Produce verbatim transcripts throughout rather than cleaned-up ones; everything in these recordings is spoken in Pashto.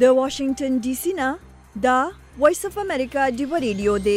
د واشنگټن ډي سي نه دا وایس اف امریکا ډیو ریډیو دی.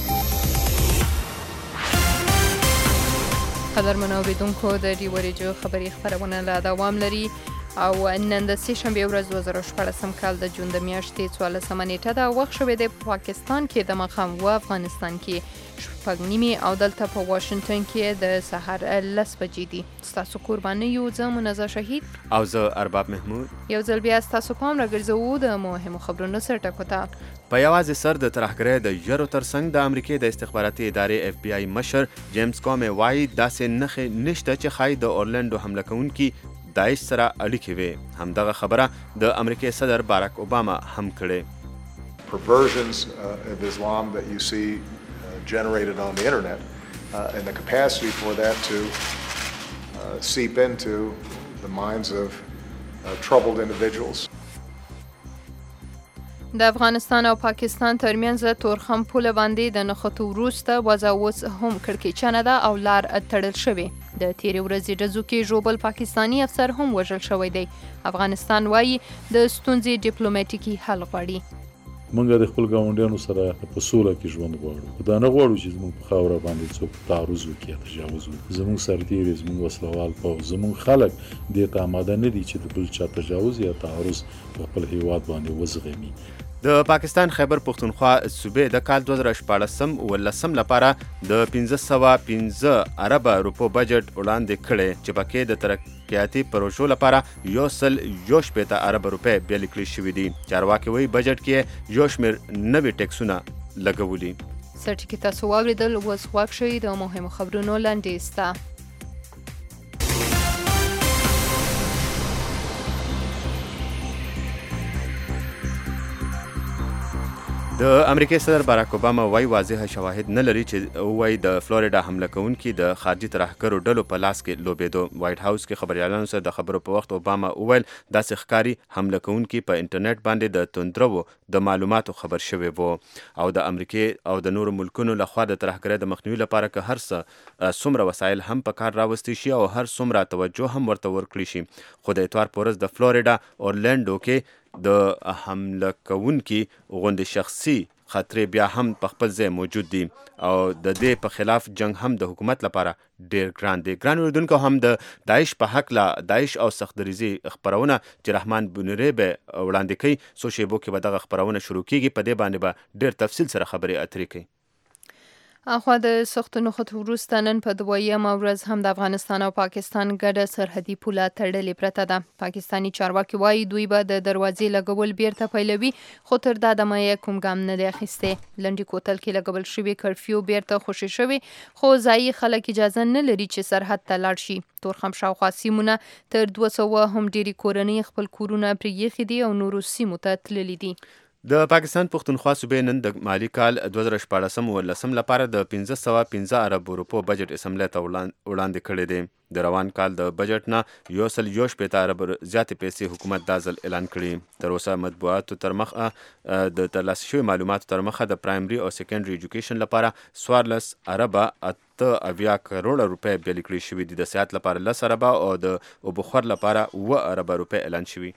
قدرمنو اوریدونکو د ډیو ریډیو خبري خبرونه لا دوام لري او نن د سه شنبه ورځ دوه زره شپږ کال د جون د میاشتې څوارلسمه نیټه ده. وخت شوی د پاکستان کې د مخام و افغانستان کې شپږ نیمې او دلته په واشنگټن کې د سحر لس بجې دي. ستاسو قرباني یو زه منزه شهید او زه ارباب محمود. یو ځل بیا ستاسو پام راګرځوو د مهمو خبرونو سر ټکو ته. په یوازې سر د ترهګرۍ د ژرو ترڅنګ د امریکې د استخباراتي ادارې اف بی آی مشر جیمز کومي وایي داسې نښې نشته چې ښایي د اورلنډو حمله کوونکي داعش سره اړیکې وي. همدغه خبره د امریکې صدر باراک اوباما هم کړې. Perversions uh, of Islam that you see uh, generated on the internet uh, and the capacity for that to uh, seep into the minds of uh, troubled individuals. د افغانستان او پاکستان ترمنځ تورخم پوله باندې د نښتو وروسته وضع اوس هم کړکېچنه ده او لار تړل شوې. د تیرې ورځې ډزو کې ژوبل پاکستاني افسر هم وژل شوی دی. افغانستان وایي د ستونزې ډیپلوماټیکي حل غواړي. موږ د خپل ګاونډیانو سره په سوله کې ژوند غواړو. دا نه غواړو چې زموږ په خاوره باندې څوک تعرض وکړي یا تجاوز وکړي. زموږ سرتیري، زموږ وسلوال پوځ، زموږ خلک دې ته آماده نه دي چې د بل چا تجاوز یا تعرض په خپل هیواد باندې وزغمي. د پاکستان خیبر پختونخوا صوبې د کال دوه زره شپاړسم اوولسم لپاره د پنځه سوه پنځه اربه روپو بجټ وړاندې کړی چې پکې د ترقیاتي پروژو لپاره یو سل یو شپېته اربه روپۍ بیا لیکل شوي دي. چارواکي وایي بجټ کې یو شمېر نوي ټیکسونه لګولي. څه ټکي تاسو واورېدل، اوس غوږ شئ د مهمو خبرونو لنډیز ته. د امریکای صدر باراک اوباما وایي واضح شواهد نه لري چې وایي د فلوریډا حمله کوونکي د خارجي ترهګرو ډلو په لاس کې لوبېدو. وایټ هاوس کې خبریالانو سره د خبرو په وخت اوباما وویل داسې ښکاري حمله کوونکي په انټرنیټ باندې د توندرو د معلوماتو خبر شوي وو او د امریکې او د نورو ملکونو لخوا د ترهګرۍ د مخنیوي لپاره که هر څه څومره وسایل هم په کار راوستي شي او هر څومره توجه هم ورته ورکړي شي، خو د اتوار په ورځ د فلوریډا اورلنډو کې د حمله کوونکي غوندې شخصي خطرې بیا هم په خپل ځای موجود دي او د دې په خلاف جنگ هم د حکومت لپاره ډیر ګران دی. ګران اوریدونکو، هم د داعش په حق لا داعش او سختدریزي خبرونه چې رحمان بنيري به وړاندې کوي، څو شیبو کې به دغه خبرونه شروع کیږي. په دې باندې به ډیر تفصیل سره خبرې اترې کوي. اخوا د سختو نښتو وروسته نن په دویمه ورځ هم د افغانستان او پاکستان ګډه سرحدي پوله تړلې پرته ده. پاکستاني چارواکي وایي دوی به د دروازې لګول بیرته پیلوي، خو تر دا دمه یې کوم ګام نه دی اخیستی. لنډي کوتل کې لګول شوي کرفیو بیرته خوشې شوي، خو ځایي خلک اجازه نه لري چې سرحد ته لاړ شي. تورخم شاوخوا سیمونه تر دوه سوه هم ډېرې کورنۍ خپل کورونه پرې ایښي دي او نورو سیمو ته تللي دي. د پاکستان پختونخوا صوبې نن د مالی کال دوه زره شپاړسم اوولسم لپاره د پنځه سوه پنځه اربو روپو بجټ اسمبلی ته وړاندې کړی دی. د روان کال د بجټ نه یو سل یو شپېته ارب زیاتې پیسې حکومت دا ځل اعلان کړي. تر اوسه مطبوعاتو تر مخه د ترلاسه شوي معلوماتو تر مخه د پرایمري او سیکنډري ایجوکیشن لپاره څوارلس اربه اته اویا کروړه روپۍ بیا لیکل شوي دي. د صحت لپاره لس اربه او د اوبخور لپاره اوه اربه روپۍ اعلان شوي.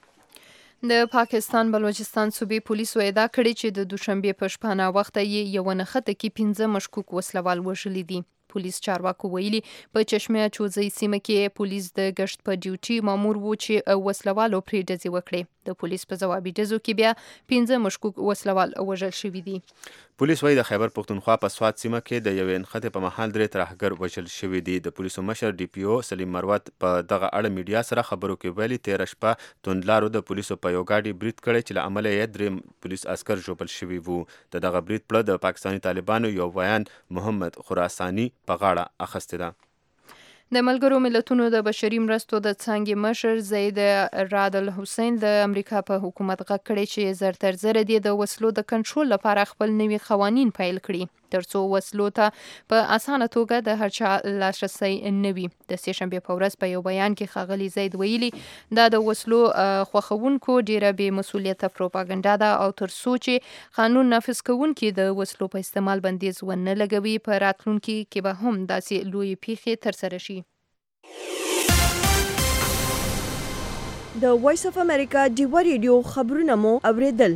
د پاکستان بلوچستان صوبې پولیسو ادعا کړې چې د دوشنبې په شپه ناوخته یې یوه نښته کې پنځه مشکوک وسلوال وژلي دي. پولیس چارواکو ویلي په چشمه چوزۍ سیمه کې پولیس د گشت په ډیوټي مامور وو چې وسلوالو پرې ډزې وکړې. د پولیس په ځوابي ډزو کې بیا پنځه مشکوک وسلوال وژل شوي دي. پولیس وایي د خیبر پختونخوا په سوات سیمه کې د یوې نښتې په مهال درې ترهګر وژل شوي دي. د پولیسو مشر ډي پی او سلیم مروت په دغه اړه میډیا سره خبرو کې ویلي تېره شپه توندلارو د پولیسو په یو ګاډي برید کړی چې له امله یې درې پولیس عسکر ژوبل شوي وو. د دغه برید پړه د پاکستاني طالبانو یو ویان محمد خراساني په غاړه اخیستې ده. د ملګرو ملتونو د بشري مرستو د څانګې مشر زید راد الحسین د امریکا په حکومت غږ کړی چې زر تر زره دې د وسلو د کنټرول لپاره خپل نوي قوانین پیل کړي ترڅو وسلو ته په اسانه توګه د هر چا لاسرسی نه وي. د سې شنبې په ورځ په یو بیان کې ښاغلي زید ویلي دا د وسلو خوښوونکو ډیره بې مسؤلیته پروپاګنډا ده او ترڅو چې قانون نافذ کوونکي د وسلو په استعمال بندیز ونه لګوي په راتلونکي کې به هم داسې لویې پیښې ترسره شي. د وایس اف امریکا ډیوه ریډیو خبرونه مو اوریدل.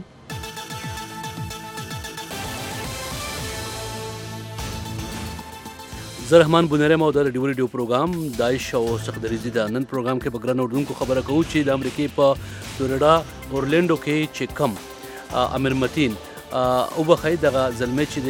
زه رحمان بونرم او د ډیوه ریډیو پروګرام داعش او سخدریزي د نن پروګرام کې په ګران اردوونکو خبره کوو چې د امریکې په فلوریډا اورلینډو کې چې کم امیر متین او بخای دغه زلمه چې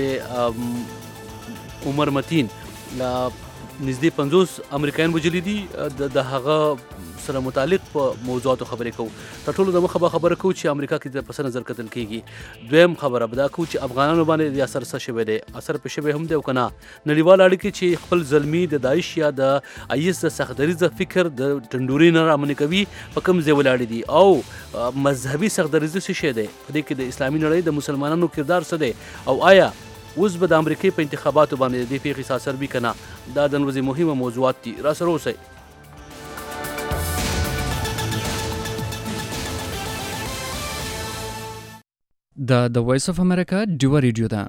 د عمر متین نږدې پنځوس امریکایان وجلي دي د هغه سره متعلق په موضوعاتو خبرې کوو. تر ټولو د مخه به خبره کوو چې امریکا کې د پس نظر کتل کیږي. دویم خبره به دا کوو چې افغانانو باندې د اثر څه شوی دی، اثر په شوی هم دی او که نه. نړیوال اړیکې چې خپل زلمي د داعش یا د ایس د سختدریزه فکر د ټنډوري نه رامنې کوي په کوم ځای ولاړې دي او مذهبي سختدریزه څه شی دی، په دې کې د اسلامي نړۍ د مسلمانانو کردار څه دی او آیا اوس به د امریکې په انتخاباتو باندې د دې پیښې څه اثر وي که نه. دا د ورځې مهمه موضوعات دي. راسره اوسئ. دا د وایس اف امریکا ډیوه ریډیو ده.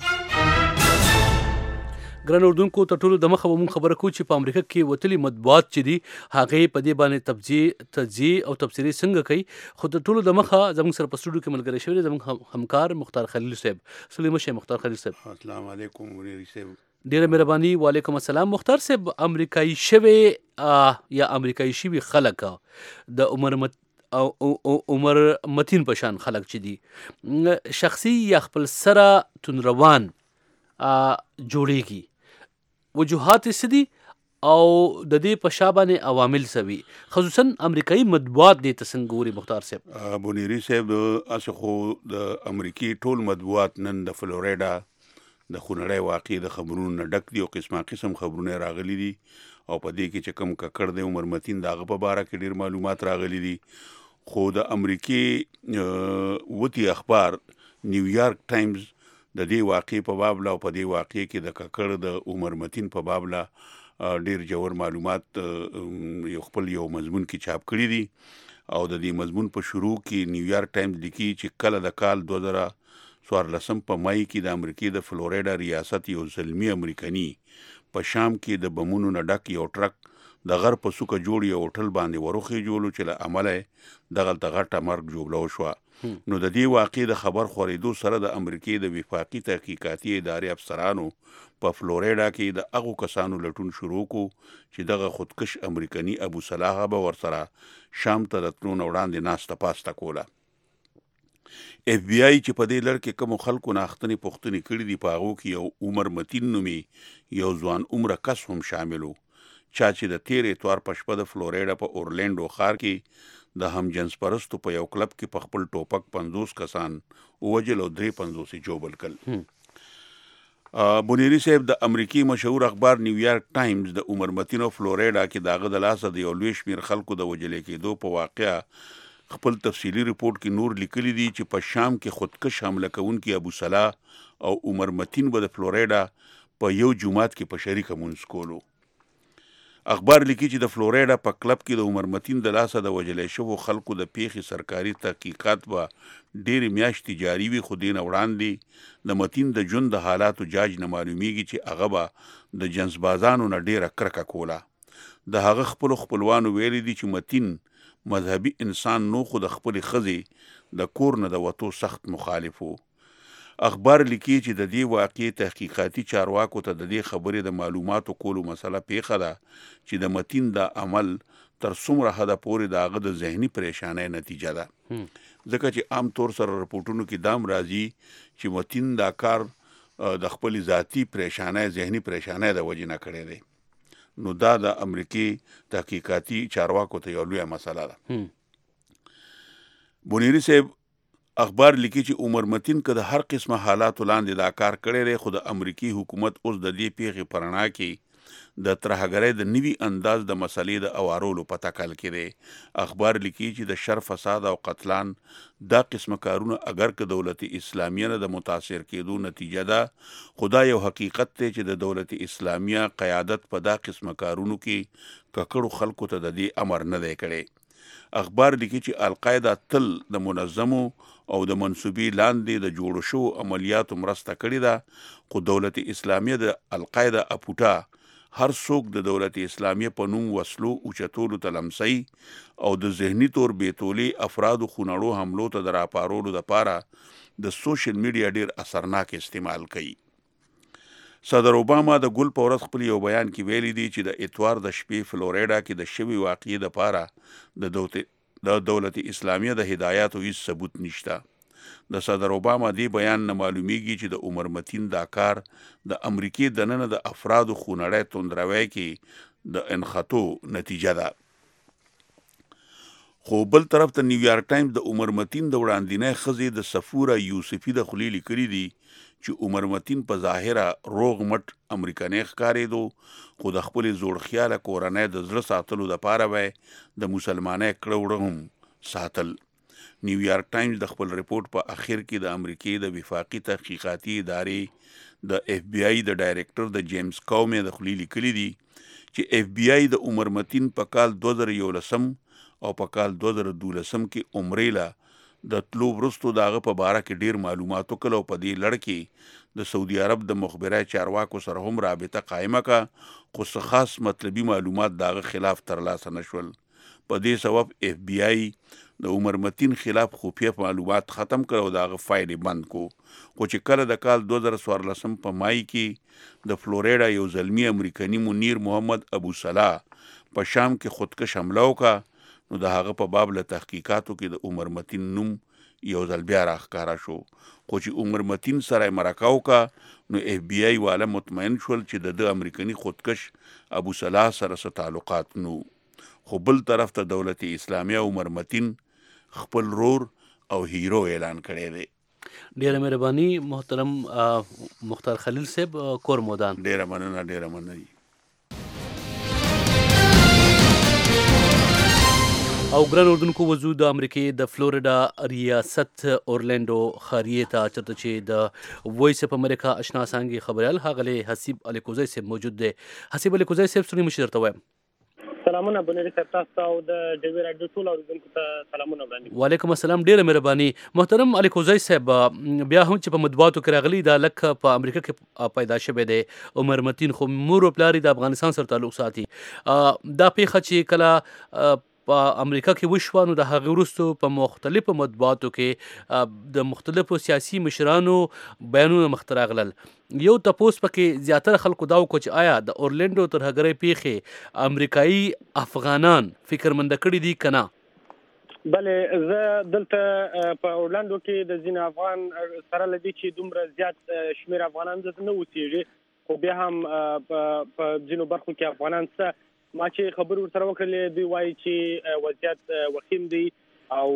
ګران اردوونکو ته ټولو د مخه به مونږ خبره کوو چې په امریکا کې وتلي مطبوعات چې دي هغې په دې باندې تبجیه تجزیې او تبصرې څنګه کوي. خو د ټولو د مخه زموږ سره په سټوډیو کې ملګری شوی دی زموږ همکار مختار خلیل صاحب. سلام شه مختار خلیل صاحب. السلام علیکم ونیری صاحب. ډیره مهرباني. وعلیکم السلام. مختار صاحب، امریکایي شوی یا امریکایي شوي خلک د عمر مت او عمر متین په شان خلک چې دي شخصي یا خپل سره تنروان جوړیږي، وجوهات څه دي او د دې په شا باندې عوامل څه وي، خصوصا امریکایي مطبوعات دې ته څنګه ګوري مختار صاحب؟ بونیری صاحب، اسه خو د امریکای ټول مطبوعات نن د فلوریډا د خونړی واقع د خبرونو نه ډک دي او قسمه قسم خبرونه راغلي دي او په دې کې چې کوم ککړ دی عمر متین د هغه په باره کې ډېر معلومات راغلي دي. خو د امریکې وتی اخبار نیویارک ټایمز د دې واقع په باب او په دې واقع کې د ککړ د عمر متین په باب ډېر جوړ معلومات یو خپل یو مضمون کې چاپ کړي دي او د دې مضمون په شروع کې نیویارک ټایمز لیکي چې کله د کال دوه زره څوارلسم په مای کې د امریکې د فلوریډا ریاست یو زلمی امریکني په شام کې د بمونو نه ډک یو ټرک د غر په سوکه جوړ یو هوټل باندې وروخي جوړو چې له امله دغلته غټه مرګ جوړلو شوه. نو د دې واقع د خبر خورېدو سره د امریکې د وفاقي تحقیقاتي ادارې افسرانو په فلوریډا کې د هغو کسانو لټون شروع کو چې دغه خودکش امریکني ابو صلاح به ورسره شام ته د تلو نه وړاندې ناسته پاسته کوله. اف بی آی چې په دې لړ کې کوم خلکو نه اختنې پوښتنې کړي دي په هغو کې یو عمر متین نومي یو ځوان عمره کس هم شامل و، چا چې د تېرې اتوار په شپه د فلوریډا په اورلینډو ښار کې د هم جنس پرستو په یو کلب کې په خپل ټوپک پنځوس کسان ووجل او درې پنځوس یې ژوبل کړل. بونیری صاحب، د امریکې مشهور اخبار نیویارک ټایمز د عمر متین او فلوریډا کې د هغه د لاسه د یو لوی شمېر خلکو د وجلې کېدو په واقعه خپل تفصیلي ریپورت کې نور لیکلي دي چې په شام کې خودکش حمله کوونکي ابو صلاح او عمر متین به د فلوریډا په یو جومات کې په شریکه مونځ کولو. اخبار لیکي چې د فلوریډا په کلب کې د عمر متین د لاسه د وجلې شوو خلکو د پیښې سرکاري تحقیقات به ډېرې میاشتې جاري وي، خو دې نه وړاندې د متین د ژوند د حالاتو جاج نه معلومیږي چې هغه به د جنسبازانو نه ډېره کرکه کوله. د هغه خپلو خپلوانو ویلي دي چې متین مذهبي انسان نو، خو د خپلې ښځې د کور نه د وتو سخت مخالف و. اخبار لیکي چې د دې واقع تحقیقاتي چارواکو ته د دې خبرې د معلوماتو کولو مسله پیښه ده چې د متین د عمل تر څومره حده پورې د هغه د ذهني پریشانۍ نتیجه ده. ځکه چې عام طور سره رپورټونو کې دام راځي چې متین دا کار د خپل ذاتی پریشانۍ ذهني پریشانۍ د وجې نه کړی دی. نو دا د امریکې تحقیقاتي چارواکو ته یو لویه مسله ده. بونیری صاحب، اخبار لیکي چې عمر متین که د هر قسمه حالاتو لاندې دا کار کړی دی، خو د امریکي حکومت اوس د دې پیښې په رڼا کې د ترهګرۍ د نوي انداز د مسلې د اوارولو په تکل کې دی. اخبار لیکي چې د شر، فساد او قتلان دا قسمه کارونه اگر که دولت اسلامیه نه د متاثر کېدو نتیجه ده، خو دا یو حقیقت دی چې د دولت اسلامیه قیادت په دا قسمه کارونو کې ککړو خلکو ته د دې امر نه دی کړی. اخبار لیکي چې القاعده تل د منظمو او د منصوبې لاندې د جوړو شوو عملیاتو مرسته کړې ده، خو دولت اسلامیه د القاعده اپوټا هر څوک د دولت اسلامیه په نوم وسلو اوچتولو ته لمسي او د ذهني تور بیتولې افرادو خونړو حملو ته د راپارولو دپاره د سوشل میډیا ډیر اثرناک استعمال کوي. صدر اوباما د ګل په ورځ خپل یو بیان کې ویلي دی چې د اتوار د شپې فلوریډا کې د شوي واقعې دپاره د دولت د دولت اسلامیه د هدایاتو هیڅ ثبوت نشته. د صدر اوباما دی بیان نه معلومیږي چې د عمر متین دا کار د امریکای دننه د افرادو خونړی توندروي کې د انخطو نتیجه ده. خو بل طرف ته نیویارک ټایمز د عمر متین د وړاندینۍ ښځې د صفوره یوسفي د خولې لیکلي دي چې عمر متین په ظاهره روغ مټ امریکایي ښکارېدو خو د خپلې زوړ خیاله کورنۍ د زړه ساتلو دپاره به د مسلمانۍ کړه وړه هم ساتل. نیویارک ټایمز د خپل ریپورت په اخر کې د امریکای د وفاقي تحقیقاتي ادارې د اف بی آی د ډایرکټر د جیمز کومي د خولې لیکلي دي چې اف بی آی د عمر متین په کال دوه زره یولسم او په کال دوه زره دولسم کې عمرې له د تلو وروستو د هغه په باره کې ډیر معلومات وکړل او په دې لړ کې د سعودي عرب د مخبرای چارواکو سره هم رابطه قائمه کا خو څه خاص مطلبي معلومات د هغه خلاف ترلاسه نشول. په دې سبب اف بی آی د عمر متین خلاف خفیه معلومات ختم کړ او د هغه فایلې بند کو. خو چې کله د کال دوه زره څوارلسم په مای کې د فلوریډا یو زلمی امریکایي منیر محمد ابو صلاح په شام کې خودکش حمله وکړه نو د هغه په باب له تحقیقاتو کې د عمر متین نوم یو ځل بیا راښکاره شو. خو چې عمر متین سره مرکه وکړه نو اف بی آی والا مطمئن شول چې د د امریکایي خودکش ابو صلاح سره څه تعلقات نو. خو بل طرف ته دولت اسلامیه عمر متین خپل رور او هیرو اعلان کړی دی. ډیره مهرباني محترم مختار خلیل صاحب کور مودان. ډیره مننه ډیره مننه. او ګران اردوونکو وضو د امریکای د فلوریډا ریاست اورلینډو خاریې ته چرته چې د وایس اف امریکا آشنا څنګه خبريال هغه حسیب الیکوزی صاحب موجود دی. حسیب الیکوزی صاحب سوري مشر ته وایم. سلامونه بنری صاحب تاسو او د ډیوی راډیو ټول اوریدونکو ته سلامونه وړاندې. وعلیکم السلام. ډیره مهرباني محترم الیکوزی صاحب. بیا هم چې په مطبوعاتو کې راغلي دا لکه په امریکا کې پیدا شوی دی عمر متین خو مور او پلار د افغانستان سره تعلق ساتي. دا پیښه چې کله په امریکا کې وشوه نو د هغې وروستو په مختلفو مطبوعاتو کې د مختلفو سیاسي مشرانو بیانونه مخته راغلل. یو تپوس پکې زیاتره خلکو دا وکړو چې آیا د اورلینډو ترهګرۍ پیښې امریکایي افغانان فکرمنده کړي دي که نه؟ بلې زه دلته په اورلینډو کې د ځینې افغان سره له دې چې دومره زیات شمېر افغانان دلته نه اوسېږي خو بیا هم په ځینو برخو کې افغانان څه ما چې خبر ورسره وکړلې دوی وایي چې وضعیت وخیم دی او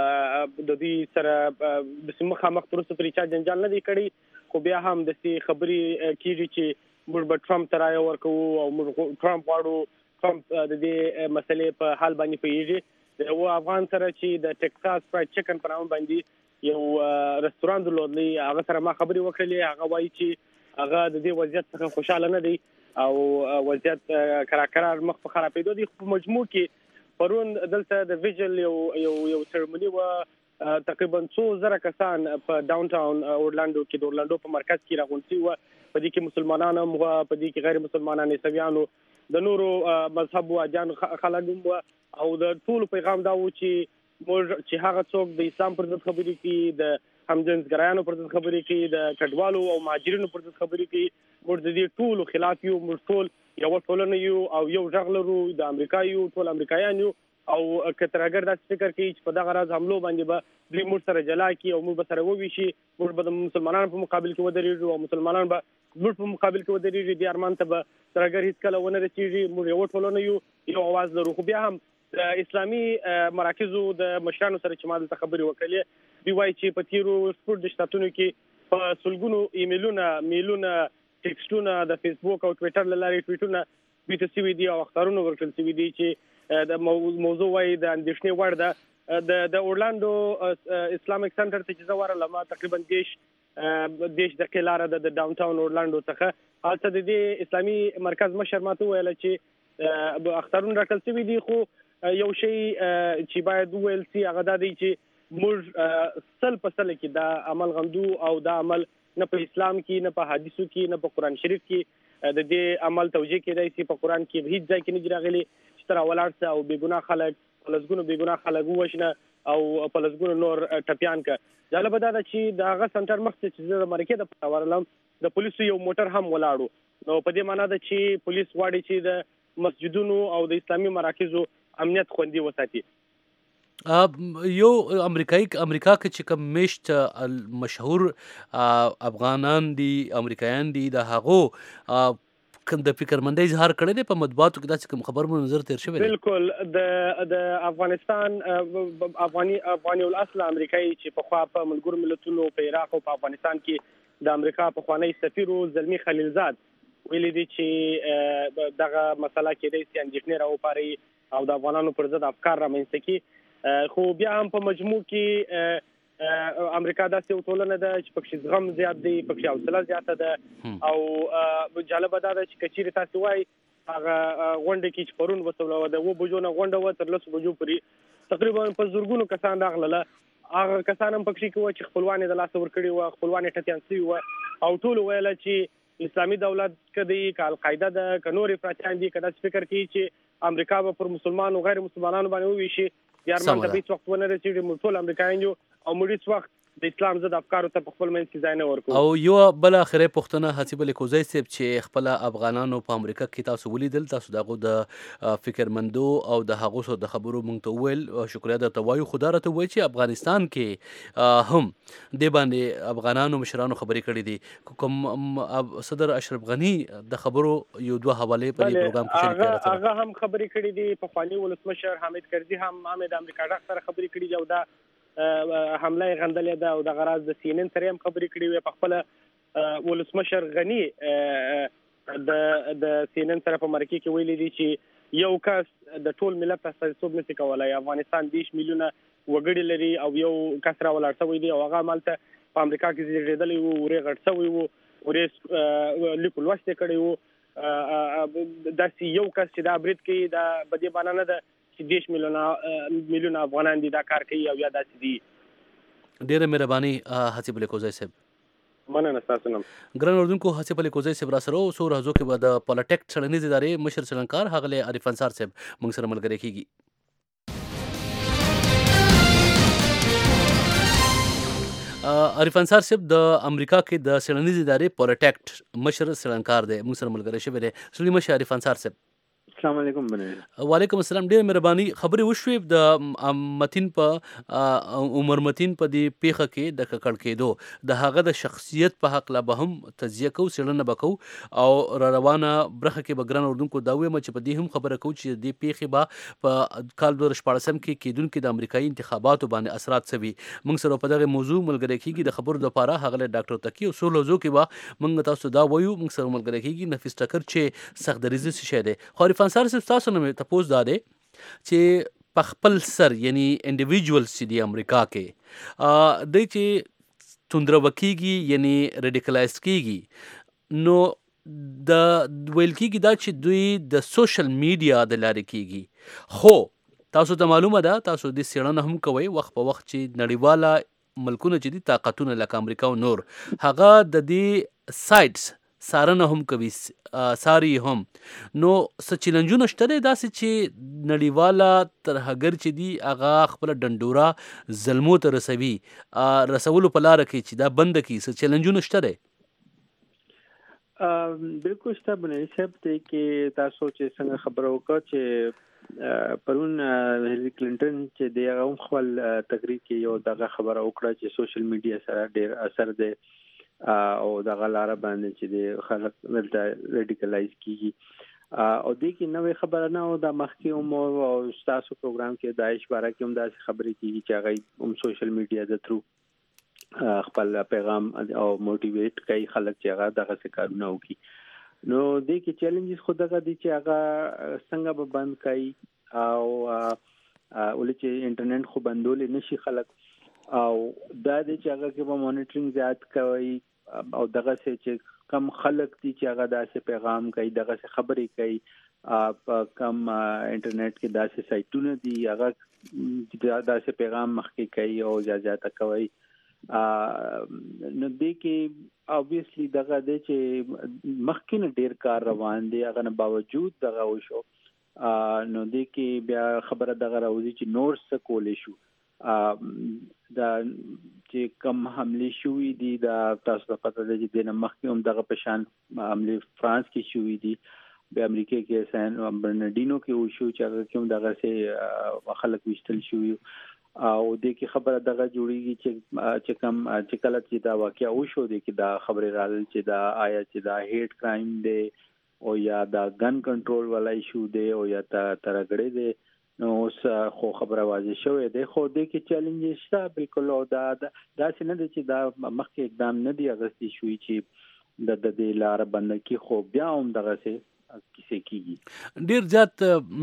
د دې سره د مخامخ تر اوسه پرې چا جنجال نه دی کړی خو بیا هم داسې خبرې کېږي چې موږ به ټرمپ ته رایه ورکوو او موږ ټرمپ غواړو. ټرمپ د دې مسلې په حال باندې پوهېږي. د یو افغان سره چې د ټکساس فرایډ چکن په نامه باندې یو رستوران درلودلی هغه سره ما خبرې وکړلې. هغه وایي چې هغه د دې وضعیت څخه خوشحاله نه دی او وضعیت کراکرار مخ په خرابېدو دی. په مجموع کې پرون دلته د ویژل یو یو یو سرمنی و تقریبا څو زره کسان په ډاون ټاون اورلانډو کې د اورلانډو په مرکز کې راغونډ شوي وو. په دې کې مسلمانان هم وو، په دې کې غیر مسلمانان عیسویانو، د نورو مذهب واجان خلک هم وو او د ټولو پیغام دا و چې موږ چې هغه څوک د اسلام پر ضد خبرې کوي، د همجنسګرایانو پر ضد خبرې کوي، د کډوالو او مهاجرینو پر ضد خبرې کوي، موږ د دې ټولو خلاف یو. موږ ټول یو ټولنه یو او یو غږ لرو، د امریکا یو، ټول امریکایان یو او که ترهګر داسې فکر کوي چې په دغه راز حملو باندې به دوی موږ سره جلا کړي او موږ به سره وویشي، موږ به د مسلمانانو په مقابل کې ودرېږو او مسلمانان به موږ په مقابل کې ودرېږي. دې ارمان ته به ترهګر هېڅکله ونه رسېږي. موږ یو ټولنه یو، یو اواز لرو. خو بیا هم د اسلامي مراکزو د مشرانو سره چې ما دلته خبرې وکړلې، دوی وایي چې په تېرو شپږ دېرشو کې په سلګونو ایمیلونه، میلونه، ټکسټونه د فیسبوک او ټویټر له لارې ټویټونه دوی ته شوي دي او اخطارونه ورکړل شوي دي چې د موضوع وایي د اندېښنې وړ ده. د د اورلانډو اسلامیک سنټر ته چې زه ورغلم تقریبا دېرش دېرش دقیقې لاره ده د ډاون ټاون اورلانډو څخه. هلته د دې اسلامي مرکز مشر ماته وویله چې اخطارونه راکړل شوي دي، خو یو شی چې باید وویل سي هغه دا دی چې موږ سل په سل کې دا عمل غندو او دا عمل نه په اسلام کې، نه په حدیثو کې، نه په قرآن شریف کې د دې عمل توجیه کېدای شي. په قرآن کې هیڅ ځای کې نه دي راغلي چې ته راولاړ شه او بېګناه خلک په لسګونو بېګناه خلک ووژنه او په لسګونو نور ټپیان کړه. جالبه دا ده چې د هغه سنټر مخکې چې زه د مرکې دپاره ورغلم د پولیسو یو موټر هم ولاړ و. نو په دې معنا ده چې پولیس غواړي چې د مسجدونو او د اسلامي مراکزو امنیت خوندي وساتي. یو امریکایي امریکا کې چې کوم میشت مشهور افغانان دي امریکایان دي د هغو د فکرمندۍ اظهار کړی دی په مطبوعاتو کې داسې کوم خبر مو نظر تیر شوی دی؟ بالکل د د افغانستان افغاني افغاني الاصل امریکایي چې پخوا په ملګرو ملتونو په عراق او په افغانستان کې د امریکا پخوانی سفیر زلمی خلیلزاد ویلي دي چې دغه مسله کېدای شي اندېښنې راوپاري او د افغانانو پر ضد افکار رامنځته کړي. خو بیا هم په مجموع کې امریکا داسې یو ټولنه ده چې پکې زغم زیات دی، پکې حوصله زیاته ده او جالبه دا ده چې که چیرې تاسې وایي هغه غونډه کې چې پرون وسوله وه د اووه بجو نه غونډه وه تر لسو بجو پورې تقریبا په زرګونو کسان راغلله. هغه کسان هم پکې کې وه چې خپلوان یې د لاسه ورکړي وه، خپلوان یې ټپیان سوي وه او ټولو ویله چې اسلامي دولت که دی که القاعده ده که نور افراطیان دي که داسې فکر کوي چې امریکا به پر مسلمانو غیر مسلمانانو باندې وویشي بیا ارمان ته به هېڅ وخت ونه رسېږي. موږ ټول امریکایان یو او موږ هېڅ وخت د اسلام ضد افکارو ته په خپل منځ کې ځای نه ورکوو. او یو بله اخري پوښتنه حسیب الیکوزی صاحب چې خپله افغانانو په امریکا کې تاسو ولیدل، تاسو د هغو د فکرمندو او د هغو سره د خبرو موږ ته وویل، شکریه درته وایو. خو دا راته ووایي چې افغانستان کې هم دې باندې افغانانو مشرانو خبرې کړې دي. کوم صدر اشرف غني د خبرو یو دوه حوالې په دې پروګرام کې شریک کړي، هغه هم خبرې کړې دي. پخواني ولسمشر حامد کرزي هم هم د امریکا ډاک سره خبرې کړي دي او دا حمله یې غندلې ده او دغه راز د سی ان ان سره هم خبرې کړې وې. په خپله ولسمشر غني د د سی ان ان سره په مرکې کې ویلي دي چې یو کس د ټول ملت استازیتوب نشي کولی. افغانستان دېرش میلیونه وګړي لري او یو کس راولاړ شوی دی او هغه همالته په امریکا کې زېږېدلی و، ورې غټ شوی و، ورې لیک لوست یې کړی و. داسې یو کس چې دا برید کوي دا په دې معنا نه ده چې دیش میلیونه میلیونه افغانان دي دا کار کوي او یا داسې دي. ډېره مهرباني حسیب الیکوزی صاحب. مننه ستاسو نه. ګران اردوونکو، حسیب الیکوزی صاحب را سره څو ورځو کې به د پالیټیک څېړنیزې ادارې مشر څېړنکار ښاغلی عارف انصار صاحب موږ سره ملګری کېږي. عارف انصار صاحب د امریکا کې د څېړنیزې ادارې پالیټیک مشر څېړنکار دی، موږ سره ملګری شوی دی. سړي مشر عارف انصار صاحب. السلام علیکم. وعلیکم السلام. ډېر مهرباني. خبرې وشوې د متین په عمر متین په دې پیښه کې د ککړ کېدو د هغه د شخصیت په هکله به هم تجزیه کوو، څېړنه به کوو او را روانه برخه کې به ګران اردوونکو دا ووایم چې په دې هم خبره کوو چې دې پیښې به په کال دوه زره شپاړسم کې کېدونکي د امریکایي انتخاباتو باندې اثرات څه وي. موږ سره په دغه موضوع ملګری کېږي د خبرو دپاره ښاغلی ډاکټر تقي او څو لحظو کې به موږ تاسو دا وایو. موږ سره ملګری کېږي نفیس ټکر چې سختدریځي څه شی دی. خو عارف انصار صاحب تاسو نه مې تپوس دا دی چې په خپل سر یعنی انډیویجولز چې دی امریکا کې دی چې توندروه کېږي یعنی ریډیکلایز کېږي، نو د ویل کېږي دا چې دوی د سوشل میډیا د لارې کېږي. خو تاسو ته معلومه ده، تاسو د څېړنه هم کوئ وخت په وخت چې نړیواله ملکونه چې دي طاقتونه لکه امریکا او نور هغه د دې سایټس څارنه هم کوي، ساري هم. نو څه چیلنجونه شته دی داسې چې نړیواله ترهګر چې دي هغه خپله ډنډوره ظلمو ته رسوي، رسولو په لاره کې چې دا بنده کړي، څه چیلنجونه شته دی؟ بالکل شته بنیادي صاحب. دی کې تاسو چې څنګه خبره وکړه چې پرون هیلری کلینټن چې دی هغه هم خپل تقریر کې یو دغه خبره وکړه چې سوشل میډیا سره ډېر اثر دی او دغه لاره باندې چې د خلک دلته ریډیکلایز کېږي او دې کې نوې خبره نه او د مخکې هم او ستاسو پروګرام کې داعش باره کې هم داسې خبرې کېږي چې هغه هم سوشل میډیا د تھرو خپل پیغام او موټیویټ کوي خلک چې هغه دغسې کارونه وکړي. نو دې کې چیلنجز خو دغه دي چې هغه څنګه به بند کوي او ولې چې انټرنیټ خو بندولی نشي خلک او دا دی چې هغه کې به مانیټرینګ زیات کوي او دغسې چې کم خلک دي چې هغه داسې پیغام کوي، دغسې خبرې کوي، په کم انټرنیټ کې داسې سایټونه دي هغه داسې پیغام مخکې کوي او زیاته کوي. نو دې کې obviously دغه د چې مخکې ډیر کار روان دی هغه نه باوجود دغه وشو نو دې کې بیا خبره دغه راوځي چې نور څه کولې شو دا چې کم حمله شوې دي دا تاسو ته پته ده چې د مخکې هم دغه پشان حمله فرانس کې شوې دي د امریکا کې سان برناردینو کې وشو چې هغه کوم دغه سه خلک وشتل شوی او د کې خبره دغه جوړیږي چې چې کم چې کله چې دا واقعیا وشو د کې دا خبره راغله چې دا آیا چې دا هیټ کرایم دی او یا دا ګن کنټرول ولا ایشو دی او یا ترګړې دی نو اوس خو خبره واضح شوې ده خو د کې چیلنج شته بالکل او دا دا څه نه دي چې دا مخکې اقدام نه دی اغستې شوی چې د د لار بند کې خو بیا هم دغه څه کیسه کیږي ډیر زیات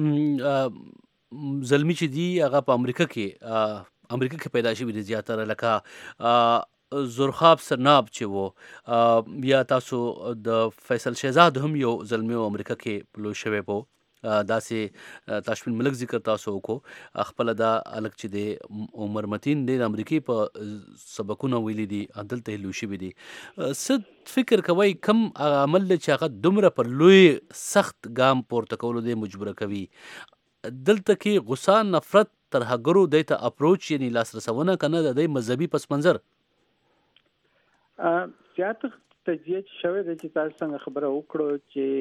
زلمی چې دی هغه په امریکا کې امریکا کې پیدا شوی دی زیاتره لکه زرخاب سرناب چې وو یا تاسو د فیصل شهزاد هم یو زلمی امریکا کې لو شوی وو داسې تاشفین ملک ذکر تاسو وکړو خپل دا الګ چې د عمر متین د امریکای په سبقونه ویلي دي عدالت هلو شي دي ست فکر کوي کم عمل چې هغه دومره پر لوی سخت ګام پورته کولو دی مجبور کوي دلته کې غصه نفرت تر هغرو دیته اپروچ یعنی لاس رسونه کنه د مذهبي پس منظر ا زیات تجزیه شوه د چې تاسو څنګه خبره وکړو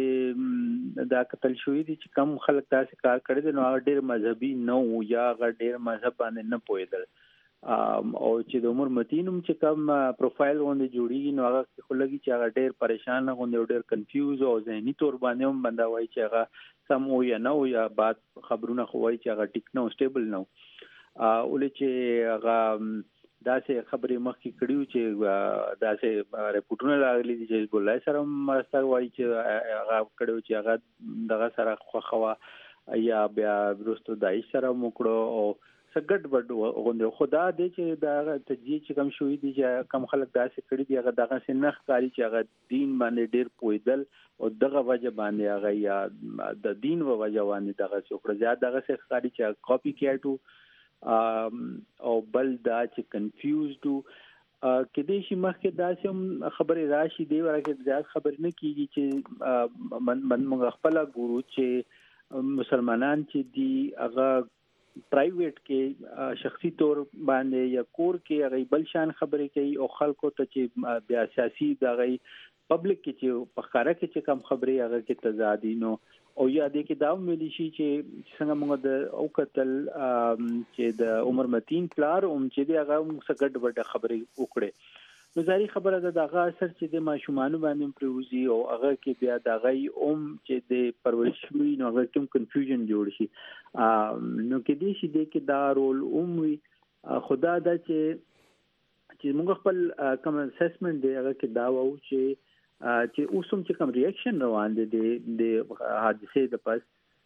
چې دا قتل شوې دي چې کم خلک تاسو کار کړی دي نو هغه ډېر مذهبي نه و یا هغه ډېر مذهب باندې نه پوهېدل او چې د عمر متین هم چې کم پروفایل باندې جوړیږي نو هغه خو لګي چې هغه ډېر پریشان نه غوندي ډېر کنفیوز او ذهني تور باندې هم بندا وایي چې هغه سم و یا نه و یا بعد خبرونه خو وایي چې هغه ټیک نه او سټیبل نه ولې چې هغه دا سه خبرې مخکې کړیو چې دا سه ریپورټونه راغلي دي چې ګولای سره مرسته وایي چې هغه کړیو چې هغه دغه سره خوخوا یا بیا ورستو دای سره موکړو او سګټ وډ غونډه خدا دې چې دا تجزیه چې کم شوې دي چې کم خلک داسې کړی دي هغه دغه سه نخ کاری چې هغه دین باندې ډیر پویدل او دغه وجه باندې هغه یا د دین و وجه باندې دغه څوکړه زیات دغه سه کاری چې کاپی کیټو او بل دا چې کنفیوزډ کې دې شي مخکې داسې هم خبرې راشي دی ورکه زیات خبر نه کیږي چې من من موږ خپل ګورو چې مسلمانان چې دی هغه پرایویټ کې شخصي تور باندې یا کور کې هغه بل شان خبرې کوي او خلکو ته چې بیا سیاسي دغه پبلک کې چې په خاره کې چې کم خبرې هغه کې تضادي نو او یا دې کې دا ویل شي چې څنګه موږ د او قتل چې د عمر متین پلار اوم چې دی هغه څنګه ډډه خبرې وکړي نو ځاری خبره ده دغه اثر چې د ماشومان باندې پروزي او هغه کې بیا دغه اوم چې د پرورش وی نو هغه کوم کنفیوژن جوړ شي نو کې دې شي د کې دا رول اوم وی خدا دا چې چې موږ خپل کوم اسسمنت دی هغه کې دا وو چې چې اوسم چې کوم ریاکشن روان دي د حادثه د پس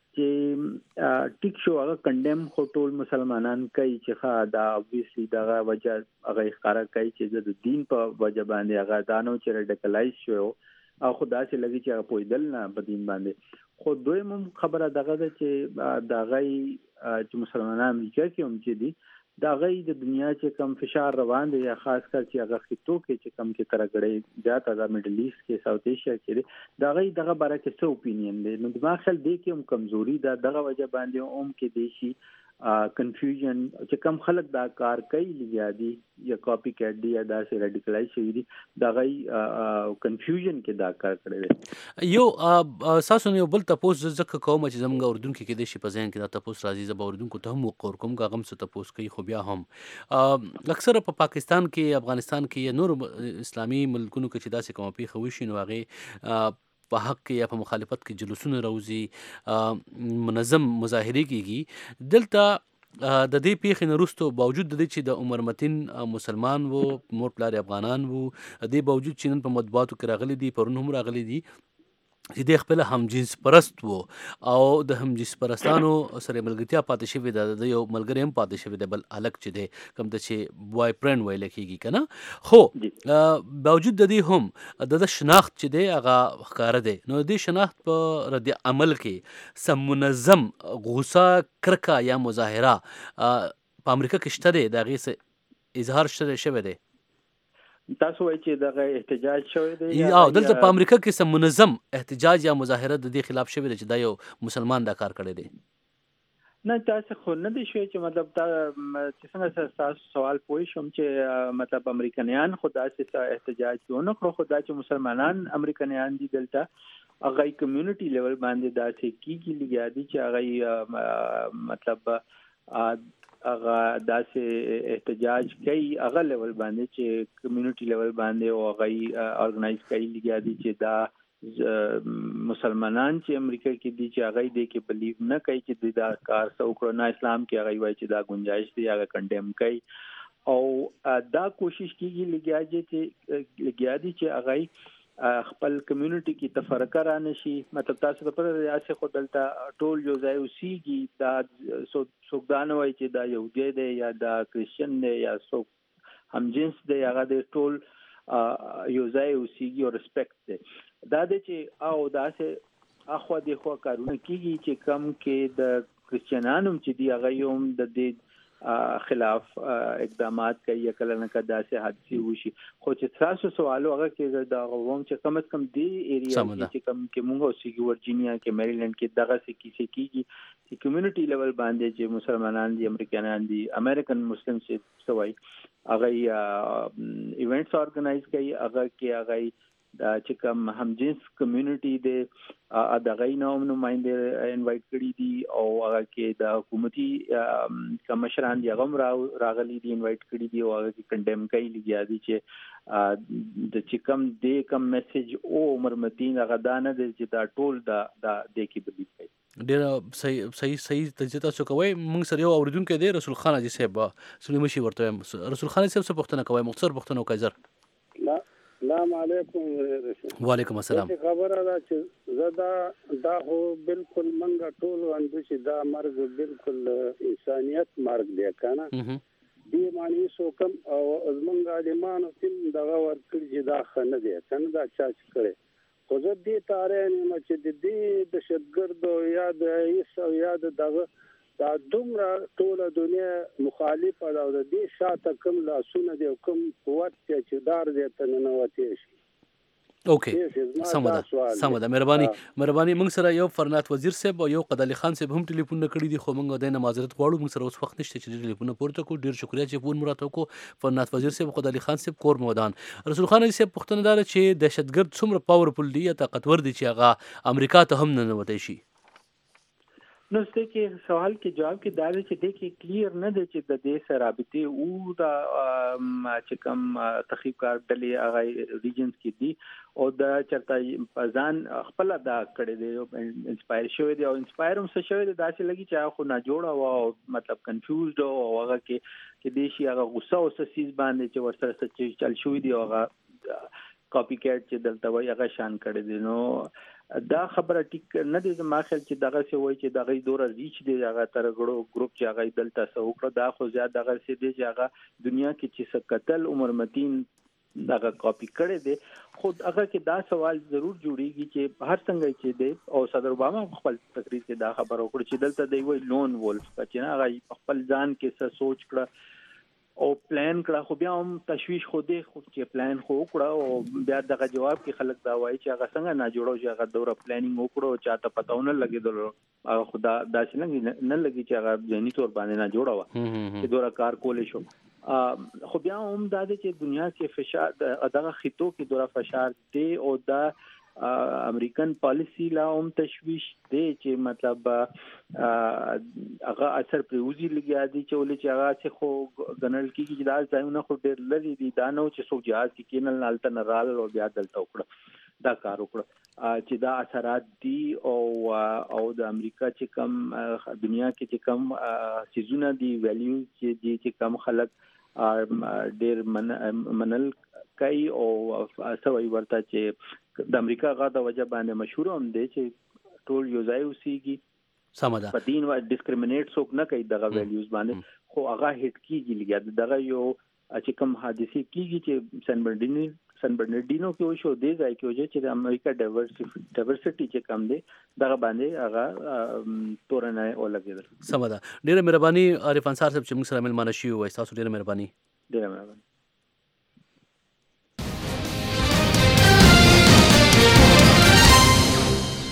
چې ټیک شو هغه کنډم هوټول مسلمانان کوي چې ښا دا obviously دا وجه هغه ښکارا کوي چې د دین په وجه باندې هغه دانو چې رډیکلایز شو او خدا چې لګي چې هغه پویدل نه بدین باندې خو دویم خبره دغه چې دا غي چې مسلمانان امریکا کې هم چې دي دا غي د دنیا چې کم فشار روان دي یا خاص کر چې هغه خطو کې چې کم کې ترګړې زیات د میډل ایست کې ساوث ایشیا کې دا غي دغه باره کې څه اپینین دي نو دماغ خل دی کې هم کمزوري دا دغه وجه باندې اوم کې دی شي کنفیوژن چې کم خلک دا کار کوي لګیادي یا کاپی کټ دی یا دا سه رډیکلایز شوی دي دا غي کنفیوژن کې دا کار کړی یو اساسو یو بل تاسو ځکه کوم چې زمونږ اردن کې کې د شي په ځین کې دا تاسو راځي زب اردن کو ته هم وقور کوم غم څه تاسو کوي خو بیا هم اکثر په پاکستان کې افغانستان کې یا نور اسلامي ملکونو کې چې دا سه کوم په خوشي نو هغه په حق کې یا په مخالفت کې جلوسونه راوځي منظم مظاهره کیږي دلته د دې پیښې نه وروسته باوجود د دې چې د عمر متین مسلمان وو مور پلار افغانان وو د دې باوجود چې نن په مطبوعاتو کې راغلي دي پرون هم راغلي دي چې د خپل هم جنس پرست وو او د هم جنس پرستانو سره ملګرتیا پاتې شوی د یو ملګری هم پاتې شوی د بل الګ چې د کوم د چې بوای فرند ویل کېږي کنه خو باوجود د دې هم د شناخت چې دی هغه ښکار دی نو د شناخت په رد عمل کې سم منظم غوسه کرکا یا مظاهره په امریکا کې شته دی د غي اظهار شته شوی دی تاسو وایي چې دغه احتجاج شوی دی او دلته په امریکا کې سم منظم احتجاج یا مظاهره د دې خلاف شوی دی چې دا یو مسلمان دا کار کړی دی؟ نه تاسو خو نه دی شوی چې مطلب دا چې څنګه تاسو سوال پوه شم چې مطلب امریکایان خو داسې احتجاج کوي خو خدا چې مسلمانان امریکایان دي دلته هغه کمیونټي لیول باندې داسې کیږي لګیا دي چې هغه مطلب هغه داسې احتجاج کوي هغه لیول باندې چې کمیونټي لیول باندې او هغه ارګنایز کوي لګیا دي چې دا مسلمانان چې امریکا کې دي چې هغه دې کې بلیو نه کوي چې دا کار څوک نه اسلام کې هغه وایي چې دا گنجائش دی هغه کنډیم کوي او دا کوشش کیږي لګیا چې لګیا دي چې هغه خپل کمیونټي کې تفرقه را نشي مطلب تاسو په ریاست خو دلته ټول یو ځای اوسېږي دا څوک دا نه وایي چې دا یهودي دی یا دا کرسچن دی یا څوک همجنس دی هغه د ټول یو ځای اوسېږي او ریسپیکټ دی دا د چې او داسې اخوا د خوا کارونه کیږي چې کم کې د کرسچنانو چې دی هغه هم د دې خلاف اقدامات کوي یا کله نه کله داسې حادثې وشي خو چې تاسو سوالو هغه کې دا غووم چې کم از کم دی ایریا چې کم کې موږ اوسېږو ورجینیا کې میریلند کې دغه څه کیسې کیږي چې کمیونټي لیول باندې چې مسلمانان دي امریکایان دي امریکن مسلم چې سوای هغه ایونټس ارګنایز کوي هغه کې هغه دا چې کوم همجنس کمیونټي دی د غي نوم نمائنده انوایټ کړي دي او هغه کې د حکومتي کمشران دی هغه راغلي دي انوایټ کړي دي او هغه کې کنډیم کوي لګیا دي چې د چې کوم د کوم میسج او مرمتین هغه دا نه دي چې دا ټول دا د کې بلیف کوي. ډېر صحیح صحیح صحیح تجزیه تاسو کوي. موږ سره یو اوریدونکو دی رسول خان حاجي صاحب سليمي شي ورته رسول خان صاحب څه پوښتنه کوي مختصر پوښتنه کوي زر. السلام علیکم. وعلیکم السلام. خبره ده چې زدا دا خو بالکل منګه ټول وند چې دا مرګ بالکل انسانيت مرګ دی کنه دې معنی سو کم او زمونږ عالمانو تیم دغه ورکړي چې دا خنه دی څنګه دا چا کړي خو زه دې تاره نه چې د دې د شتګردو یا د ایسو یا د دغه دا دومره ټوله دنیا مخالفه ده او د دې شاته کوم لاسونه دي او کوم قوت چې دار دي ته ننوتي شي. اوکې سمه ده سمه ده مهرباني مهرباني موږ سره یو فرنات وزیر صاحب او یو قدالي خان صاحب هم ټلیفون کړی دي خو موږ د نه معذرت غواړو موږ سره اوس وخت نشته چې ټلیفون پورته کو. ډیر شکریا چې فون مراته کو فرنات وزیر صاحب قدالي خان صاحب کور مودان. رسول خان صاحب پښتنه دار چې دهشتګرد څومره پاورفل دي یا طاقتور دي چې هغه امریکا ته هم نه نوتي شي. نو ستې کې سوال کې جواب کې دا چې دې کې کلیر نه دی چې د دې سره رابطه او دا چې کوم تخریبکار ډلې هغه ریجنز کې دي او دا چرته ځان خپل دا کړی دی انسپایر شوی دی او انسپایر هم څه شوی دی داسې لګي چې خو نه جوړه او مطلب کنفیوزډ او هغه کې کې دې شي هغه غوسه او سیس باندې چې ورسره څه چل شوی دی هغه کاپی کیټ چې دلته وای هغه شان کړی دی. نو دا خبره ټیک نه دی ما خیال چې دغه څه وای چې دغه دوره ریچ دی هغه تر غړو ګروپ چې هغه دلته سو کړ دا خو زیات دغه څه دی چې هغه دنیا کې چې څه قتل عمر متین دغه کاپی کړی دی خود هغه کې دا سوال ضرور جوړیږي چې هر څنګه چې دی او صدر اوباما خپل تقریر کې دا خبر وکړ چې دلته دی وای لون وولف چې نه هغه خپل ځان کې څه سوچ کړ او پلان کړه خو بیا هم تشویش خو دی خو چې پلان خو وکړه او بیا دغه جواب کې خلک دا وایي چې هغه څنګه نه جوړو چې هغه دوره پلانینګ وکړو چاته پتاونه لګیدل هغه خدا داسې نه نه لګي چې هغه ځینی تور باندې نه جوړاوه چې دوره کار کولې شو. خو بیا هم دا دی چې دنیا کې فشار دغه خطو کې دوره فشار دی او دا امریکن پالیسی لا هم تشویش دی چې مطلب هغه اثر پریوزی لګیا دي چې ولې چې هغه څه خو غنل کیږي چې دا ځایونه خو ډېر لري دي دا نو چې سو جهاز کې کینل نالته نرال او بیا دلته وکړه دا کار وکړه چې دا اثرات دي او او د امریکا چې کم دنیا کې چې کم سيزونه دي ویلیو چې دي چې کم خلک ډېر منل کوي او سوي ورته چې د امریکا غا د وجه باندې مشهور هم دی چې ټول یو ځای اوسېږي سم ده په دین و ډیسکریمینیټ څوک نه کوي دغه ویلیوز باندې خو هغه هټ کیږي لګیا دغه یو چې کوم حادثه کیږي چې سن برناردینو سن برناردینو کې وشو دی ځای کې وجه چې د امریکا ډایورسټي چې کم دی دغه باندې هغه تورنه ولګیدل. سم ده ډیره مهرباني عارف انصار صاحب چې موږ سره ملمانه شي وای تاسو ډیره مهرباني. ډیره مهرباني.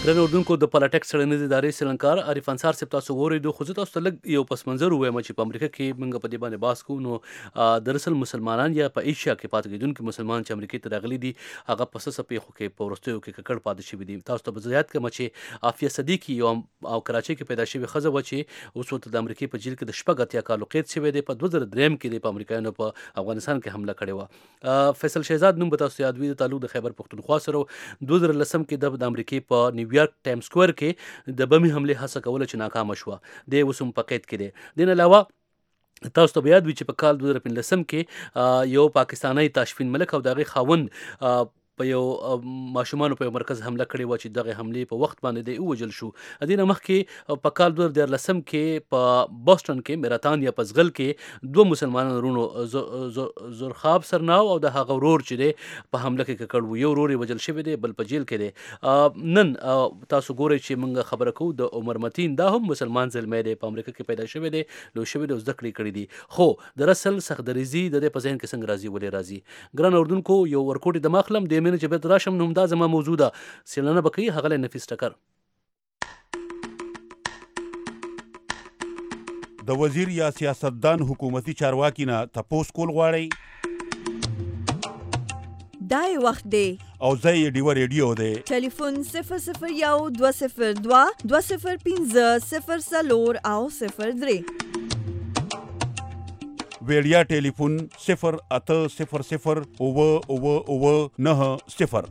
درنو اردوونکو د پالیټکس څېړنیزې ادارې سیلنکار عارف انصار صاحب تاسو واورېدو خو زه تاسو ته لږ یو پس منظر ووایم چې په امریکا کې موږ په دې باندې بحث کوو نو دراصل مسلمانان یا په ایشیا کې پاتې کېدونکي مسلمان چې امریکا ته راغلي دي هغه په څه څه پیښو کې په وروستیو کې ککړ پاتې شوي دي. تاسو ته به زه یاد کړم چې عافیه صدیقي یو او کراچۍ کې پیدا شوې ښځه وه چې اوس ورته د امریکې په جیل کې د شپږ اتیا کالو قید شوی دی. په دوه زره درېیم کې دی په امریکایانو په افغانستان کې حمله کړې وه. فیصل شهزاد نوم به تاسو یاد وي د تعلق د خیبر پښتونخوا سره. دوه زره لسم کې د امریکې په نیویارک ټایم سکویر کې د بمي حملې هڅه کوله چې ناکامه شوه. دی اوس هم په قید کې دی. دین علاوه تاسو ته یاد وي چې په کال دوه زره پنځلسم کې یو پاکستانی تاشفین ملک او د هغې خاوند په یو ماشومانو په یو مرکز حمله کړې وه چې دغې حملې په وخت باندې دی ووژل شو. دې نه مخکې په کال دوه زره دیارلسم کې په بوسټن کې میراتان یا په زغل کې دوه مسلمانانو وروڼو زرخاب سرناو او د هغه ورور چې دی په حمله کې ککړ و. یو ورور یې وژل شوی دی بل په جیل کې دی. نن تاسو ګورئ چې موږ خبره کوو د عمر متین. دا هم مسلمان زلمی دی په امریکا کې پیدا شوی دی لوی شوی دی او زده کړې کړي دي. خو دراصل سختدریزي د دې په ذهن کې څنګه راځي ولې راځي؟ ګران اردوونکو یو ورکوټې دماغ خلم دې مینه چې بیرته راشم نو همدا زما موضوع ده. څېړنه به کوي ښاغلی نفیس ټکر. د وزیر یا سیاستدان حکومتي چارواکي نه تپوس کول غواړئ؟ دا یې وخت دی او زه یې ډیوه ریډیو دی. ټلیفون صفر صفر یو دوه صفر دوه دوه صفر پنځه صفر څلور او صفر درې. ویډیا ټلیفون صفر اته صفر صفر اوه اوه اوه نهه صفر.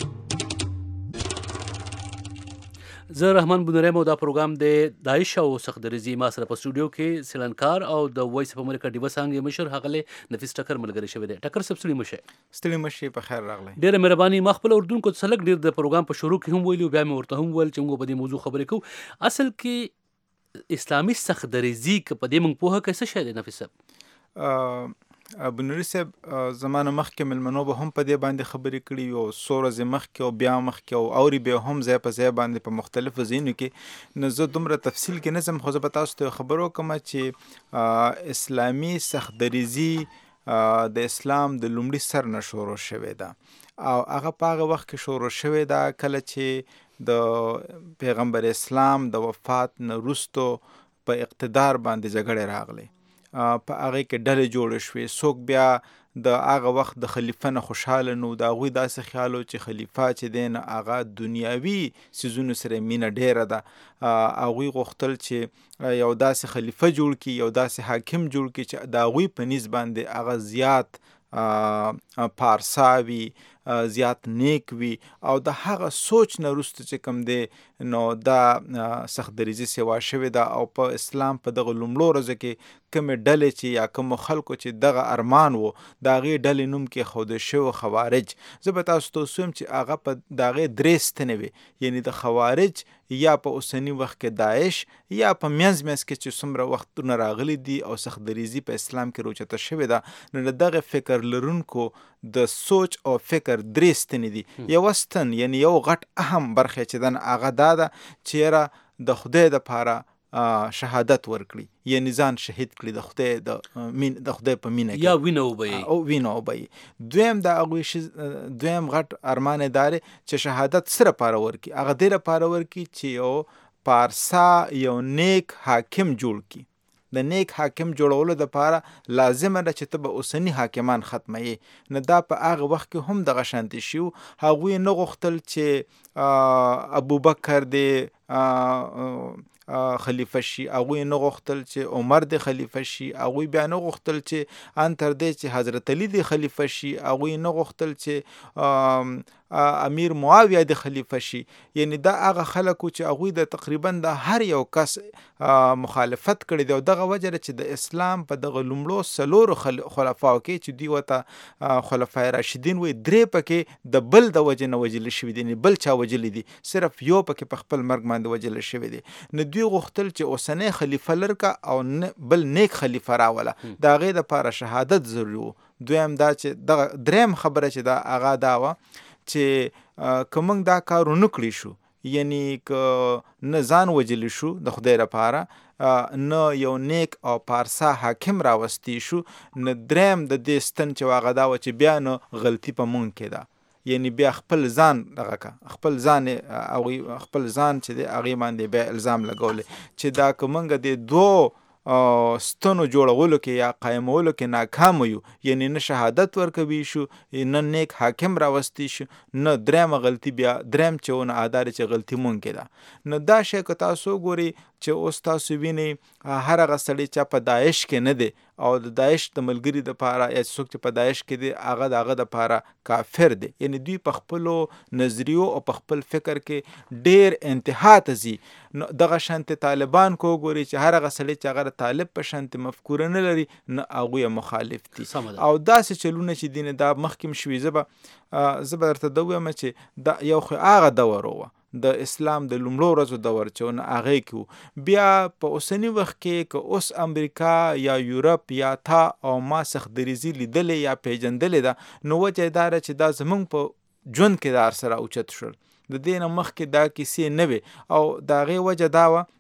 زه رحمان بونریم او دا پروګرام د داعش او سختدریزي ما سره په سټوډیو کې سیلنکار او د وایس اف امریکا ډیوه څانګې مشر ښاغلی نفیس ټکر ملګری شوی دی. ټکر صاحب ستړي مه شئ. ستړي مه شئ، په خیر راغلی. ډېره مهرباني. ما خپل اردوونکو ته لږ ډېر د پروګرام په شروع کې هم ویلي، بیا مې ورته هم ویل چې موږ په دې موضوع خبرې کوو. اصل کې اسلامي سختدریزي که په دې موږ پوهه کوو څه شی دی نفیس صاحب؟ بنوري صاحب زمانه مخکې مېلمنو به هم په دې باندې خبرې کړي وي او څو ورځې مخکې او بیا مخکې او اوري به هم ځای په ځای باندې په مختلفو ځایونو کې. نو زه دومره تفصیل کې نه ځم، خو زه به تاسو ته خبر وکړم چې اسلامي سختدریزي د اسلام د لومړي سر نه شروع شوې ده او هغه په هغه وخت کې شروع شوې ده کله چې د پیغمبر اسلام د وفات نه وروستو په اقتدار باندې جګړې راغلې. په هغې کې ډلې جوړې شوې. څوک بیا د هغه وخت د خلیفه نه خوشحاله نو د هغوی داسې خیال و چې خلیفه چې دی نه هغه دنیاوي څیزونو سره مینه ډیره ده. هغوی غوښتل چې یو داسې خلیفه جوړ کړي، یو داسې حاکم جوړ کړي چې د هغوی په نیز باندې هغه زیات پارسا وي، زیات نیک وي او د هغه سوچ نه وروسته چې کوم دی نو دا سختدریزي سیوا شوې ده. او په اسلام په دغه لومړو ورځو کې کومې ډلې چې یا کومو خلکو چې دغه ارمان و د هغې ډلې نوم کې ښودل شوی خوارج. زه به تاسو ته وسویم چې هغه په د هغې درې ستنې وي، یعنې د خوارج یا په اوسني وخت کې داعش یا په منځ منځ کې چې څومره وختونه راغلي دي او سختدریزي په اسلام کې روچته شوې ده. نو د دغه فکر لرونکو د سوچ او فکر درې ستنې دي. یو ستن یعنی یو غټ اهم برخه چې دن هغه دا ده چې یاره د خدای دپاره شهادت ورکړي، یعنی ځان شهید کړي د خدای د مین د خدای په مینه کې یا وینه وبهیي او وینه وبهیي. دویم د هغوی دویم غټ ارمان یې دا دی چې شهادت څه لپاره ورکړي؟ هغه دې لپاره ورکړي چې یو پارسا یو نیک حاکم جوړ کړي. د نیک حاکم جوړولو دپاره لازمه ده چې ته به اوسني حاکمان ختموې. نو دا په هغه وخت کې هم دغه شانتې شي. هغوی نه غوښتل چې ابوبکر دی خلیفه شي، هغوی نه غوښتل چې عمر دی خلیفه شي، هغوی بیا نه غوښتل چې ان تر دې چې حضرت علي دی خلیفه شي، هغوی نه غوښتل چې امیر معاویه د خلیفه شي. یعنی دا هغه خلکو چې هغوی د تقریبا د هر یو کس مخالفت کړی دی او دغه وجه ده چې د اسلام په دغه لومړو څلورو خلفاو کې چې دوی ورته خلفای راشدین وایي، درې پکې د بل د وجې نه وژلي شوي دي، بل چا وژلي دي، صرف یو پکې په خپل مرګ باندې وژلی شوی دی. نو دوی غوښتل چې اوسنی خلیفه لرکه او بل نیک خلیفه راوله، د هغې دپاره شهادت ضروري و. دویم دا چې دغه دریم خبره چې دا هغه دا وه چې که موږ دا کار ونه کړی شو، یعنی که نه ځان وجلی شو د خدای لپاره، نه یو نیک او پارسا حاکم راوستی شو، نه دریم د دې ستن چې هغه دا وه چې بیا نو غلطي په موږ کې ده. یعنی بیا خپل ځان دغه کا خپل ځان او خپل ځان چې دی هغې باندې بیا الزام لګولی چې دا که موږ د دوو ستنو جوړولو کې یا قایمولو کې ناکام یو، یعنی نه شهادت ورکوي شو، نه نیک حاکم راوستی شو، نه درېیمه غلطي بیا درېیم چې ونه ادا دی چې غلطي مونږ کې ده. نو دا شی که تاسو وګورئ چې اوس تاسو وینئ هر هغه سړی چې په داعش کې نه دی او د داعش د ملګري دپاره یا څوک چې په داعش کې دی هغه د هغه دپاره کافر دی. یعنی دوی په خپلو نظریو او په خپل فکر کې ډېر انتها ته ځي. نو دغه شانتې طالبان که وګورئ چې هر هغه سړی چې هغه د طالب په شانتې مفکوره نه لري نه هغوی مخالف دي. او داسې چلونه چې دي نه دا مخکې م شوي. زه به زه به درته دا ووایم چې دا یو خو هغه دور وه د اسلام د لومړو ورځو دور چې ونه هغې کې وو. بیا په اوسني وخت کې که اوس امریکا یا یورپ یا تا او ما سختدریزي لیدلې یا پیژندلې ده نو وجه یې دا ده چې دا زموږ په ژوند کې دا سره اوچت شول. د دې نه مخکې دا کیسې نه وې او د هغې وجه دا وه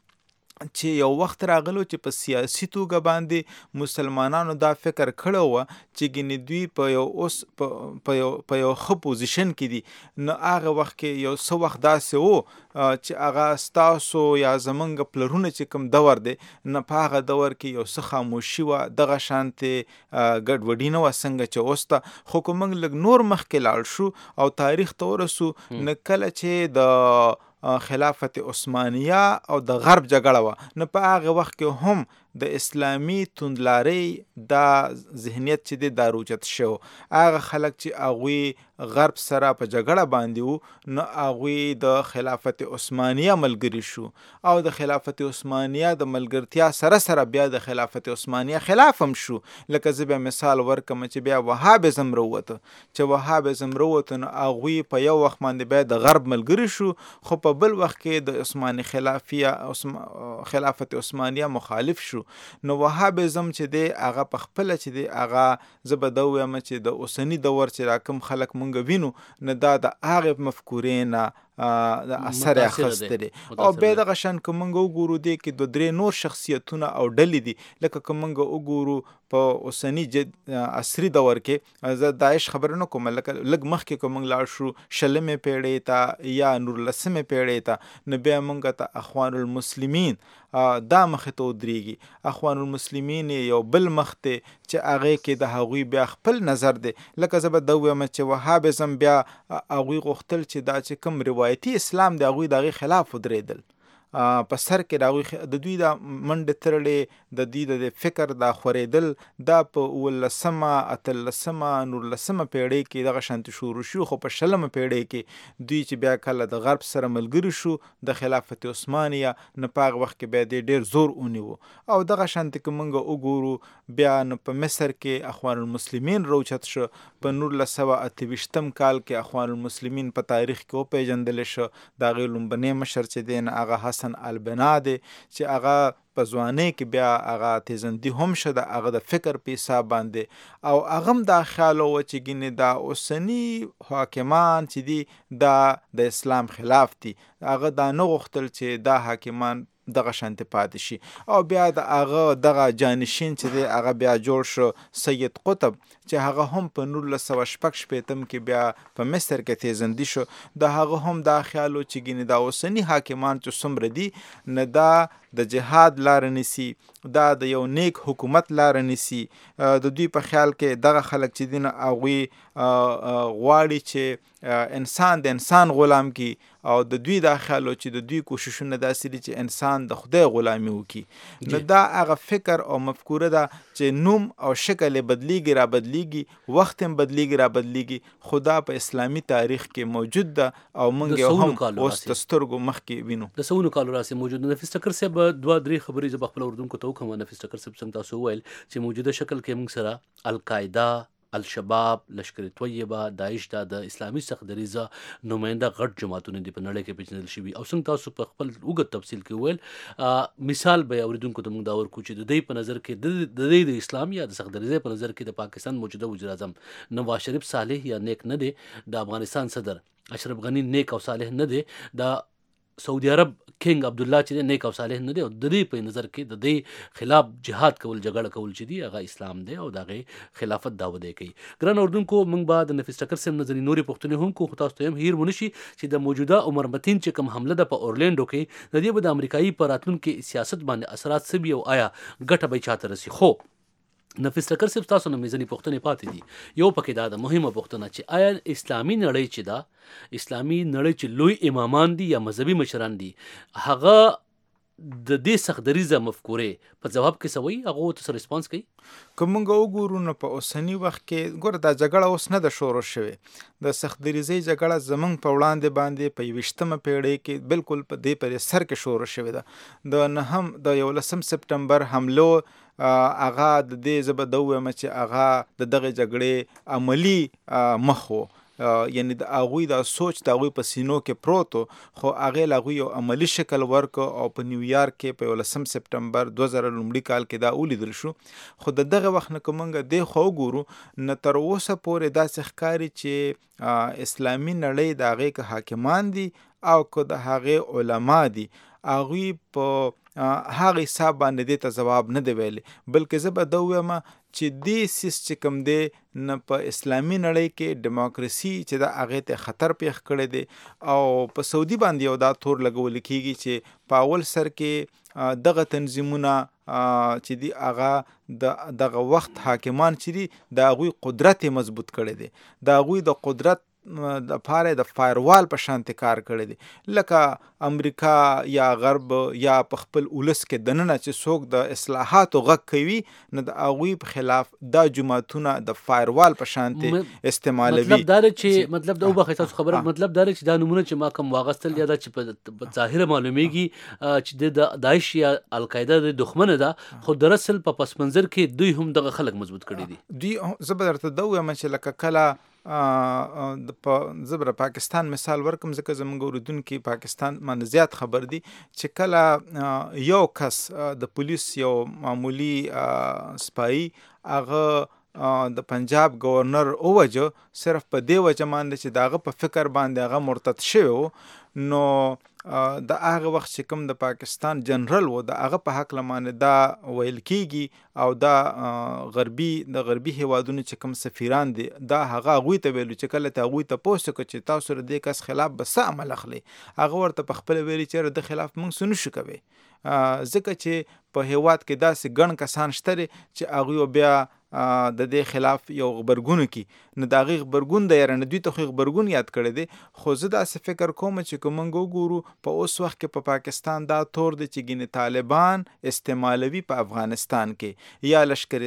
چې یو وخت راغلو چې په سیاسي توګه باندې مسلمانانو دا فکر کړی وه چې ګینې دوی په یو اوس په یو په یو ښه پوزیشن کې دي. نو هغه وخت کې یو څه وخت داسې و چې هغه ستاسو یا زمونږ پلرونه چې کوم دور دی نه په هغه دور کې یو څه خاموشي وه، دغه شانتې ګډوډي نه وه څنګه چې اوس ته. خو که موږ لږ نور مخکې لاړ شو او تاریخ ته ورسو نه کله چې د خلافت عثمانیه او د غرب جګړه وه نو په هغه وخت کې هم د اسلامي توندلارۍ دا ذهنیت چې دی دا روچت شو. هغه خلک چې هغوی غرب سره په جګړه باندې وو نو هغوی د خلافت عثمانیه ملګري شو او د خلافت عثمانیه د ملګرتیا سره سره بیا د خلافت عثمانیه خلاف هم شو. لکه زه بیا مثال ورکم چې بیا وهابزم راووته چې وهابزم راووته نو هغوی په یو وخت باندې بیا د غرب ملګري شو خو په بل وخت کې د عثماني خلافیه خلافت عثمانیه مخالف شو. نو وهابزم چې دی هغه په خپله چې دی هغه زه به دا ووایم چې د اوسني دور چې را کوم خلک مونږ وینو نه دا د هغې مفکورې نه د اثر اخیستی دی. او بیا دغه شان که موږ وګورو دی کې دوه درې نور شخصیتونه او ډلې دي. لکه که موږ وګورو په اوسني عصري دور کې زه داعش خبره نه کوم، لکه لږ مخکې که موږ لاړ شو شلمې پیړۍ ته یا نورلسمې پیړۍ ته نو بیا موږ ته اخوان المسلمین دا مخې ته ودرېږي. اخوان المسلمین یو بل مخ دی چې هغې کې د هغوی بیا خپل نظر دی. لکه زه به دا ووایم چې وهابزم بیا هغوی غوښتل چې دا چې کوم روایتي اسلام دی هغوی د هغې خلاف ودرېدل. په سر کې د هغوی د دوی د منډې ترړې د دوی د فکر دا خورېدل دا په اوولسمه اتلسمه نورلسمه پیړۍ کې دغه شانتې شروع شو. خو په شلمه پیړۍ کې دوی چې بیا کله د غرب سره ملګري شو د خلافت عثمانیه نو په هغه وخت کې بیا دی ډېر زور ونیو. او دغه شانتې که موږ وګورو بیا نو په مصر کې اخوان المسلمین راوچت شو. په نولس سوه اته ویشتم کال کې اخوان المسلمین په تاریخ کې وپېژندلی شو. د هغې لومبنی مشر چې دی نه هغه حسن البنا دی چې هغه په ځوانۍ کې بیا هغه تیزندي هم شه د هغه د فکر په حساب باندې او هغه هم دا خیال و چې ګینې دا اوسني حاکمان چې دي دا د اسلام خلاف دي. هغه دا نه غوښتل چې دا حاکمان دغه شانتې پاتې شي. او بیا د هغه دغه جانشین چې دی هغه بیا جوړ شو سید قطب چې هغه هم په نولس سوه شپږ شپېتم کې بیا په مصر کې تیزندي شو. د هغه هم دا خیال و چې ګینې دا اوسني حاکمان چې څومره دي نه دا د جهاد لاره نیسي، دا د یو نیک حکومت لاره نیسي. د دوی په خیال کې دغه خلک چې دي نه هغوی غواړي چې انسان د انسان غلام کی او د دوی دا خیال چې د دوی کوششونه داسې دي چې انسان د خدای غلامي وکړي. نو دا هغه فکر او مفکوره ده چې نوم او شکل یې بدلیږي را بدلیږي، وخت هم بدلیږي را بدلیږي، خو دا په اسلامي تاریخ کې موجود ده او موږ یې هم اوس د سترګو مخکې وینو. د سونو کالو راسې موجود ده. نفیس ټکر صاحب دوه درې خبرې زه په خپل اردوونکو ته وکړم. نفیس ټکر صاحب څنګه تاسو وویل چې موجوده شکل کې موږ سره القاعده، الشباب، لشکر طیبه، داعش دا د اسلامي سختدریزه نماینده غټ جماعتونه دي په نړۍ کې پیژندل شوي. او څنګه تاسو په خپل اوږد تفصیل کې وویل مثال به یې اورېدونکو ته موږ دا ورکړو چې د دوی په نظر کې د دوی د اسلام یا د سختدریزې په نظر کې د پاکستان موجوده وزیر اعظم نواز شریف صالح یا نیک نه دی، د افغانستان صدر اشرف غنی نیک او صالح نه دی، د سعودي عرب کینګ عبدالله چې نیک او صالح نه دی او د دې په نظر کې د دې خلاف جهاد کول جګړه کول چې دی هغه اسلام دی او دغه خلافت دعوه دی کوي. ګران اردوونکو موږ به د نفیس ټکر سم نظری نورې پوښتنې هم کو خو تاسو ته هم هیر ونشي چې د موجوده عمر متین چې کوم حمله ده په اورلینډو کې د دې به د امریکایي په راتلونکي سیاست باندې اثرات څه وي او آیا ګټه به چاته رسي. خو نفیس ټکر صاحب تاسو نه میزنی پوښتنې پاتې دي. یو پکې دا د مهمه پوښتنه چې آیا اسلامي نړۍ چې دا اسلامي نړۍ چې لوی امامان دي یا مذهبي مشران دي هغه د دې سختدریزه مفکورې په جواب کې سوي هغه ته ریسپانس کوي؟ که موږ وګورو نو په اوسني وخت کې ګوره دا جګړه اوس نه ده شروع شوې. د سختدریزۍ جګړه زموږ په وړاندې باندې په یویشتمه پیړۍ کې بالکل په دې پر سر کې شروع شوې ده. د نهم د یولسم سپټمبر حملو هغه د دې زه به دا ووایم چې هغه د دغې جګړې عملي مخ و، یعنی د هغوی دا سوچ د هغوی په سینو کې پروت و، خو هغې له هغوی یو عملي شکل ورکړ او په نیویارک کې په یولسم سپټمبر دوه زره لومړي کال کې دا ولیدل شو. خو د دغه وخت نه که موږ دې خوا وګورو نو تر اوسه پورې داسې ښکاري چې اسلامي نړۍ د هغې که حاکمان دي او که د هغې علما دي هغوی په هغه حساب باندې دې ته ځواب نه دی ویلی، بلکې زه به دا ووایم چې دې سیس چې کوم دی نه په اسلامي نړۍ کې ډیموکراسي چې دا هغې ته خطر پیښ کړی دی او په سعودي باندې یو دا تور لګول کېږي چې په اول سر کې دغه تنظیمونه چې دی هغه د دغه وخت حاکمان چې دي د هغوی قدرت یې مضبوط کړی دی، د هغوی د قدرت د پاره د فایروال په شانتي کار کړی دی، لکه امریکا یا غرب یا په خپل ولس کې دننه چې څوک د اصلاحاتو غږ کوي نو د هغوی په خلاف دا جماعتونه د فایروال په شانتي استعمالوي. مطلب دا چې مطلب دا وبخښه تاسو خبره مطلب دا چې دا نمونه چې ما کوم واغستل یا دا چې په ظاهره معلومیږي چې د داعش یا القاعده د دښمنه ده خو در اصل په پس منظر کې دوی هم دغه خلک مضبوط کړي دي. دوی زه به درته دا ووایم چې لکه کله په زه به پاکستان مثال ورکم ځکه زموږ اورېدونکي پاکستان باندې زیات خبر دي چې کله یو کس د پولیس یو معمولی سپایي هغه د پنجاب گورنر اووجه صرف په دې وجه باندې چې د هغه په فکر باندې هغه مرتد شوی و، نو د هغه وخت چې کوم د پاکستان جنرال و د هغه په حق لمانه دا ویل کیږي او دا غربي د غربي هیوادونو چې کوم سفیران دي دا هغه هغوی ته ویلو چې کله ته هغوی ته پوښتنه وکړه چې تاسو د دې کس خلاف به څه عمل اخلئ، هغه ورته په خپله ویلي چې د خلاف موږ څه نشو کوی، ځکه چې په هیواد کې داسې ګڼ کسان شته چې هغوی بیا د دې خلاف یو غبرګون کی نو د هغې غبرګون د یاره نه دوی ته خو غبرګون یاد کړی دی. خو زه داسې فکر کوم چې که موږ وګورو په اوس وخت کې په پا پاکستان دا تور دی چې ګینې طالبان استعمالوي په افغانستان کې یا لشکر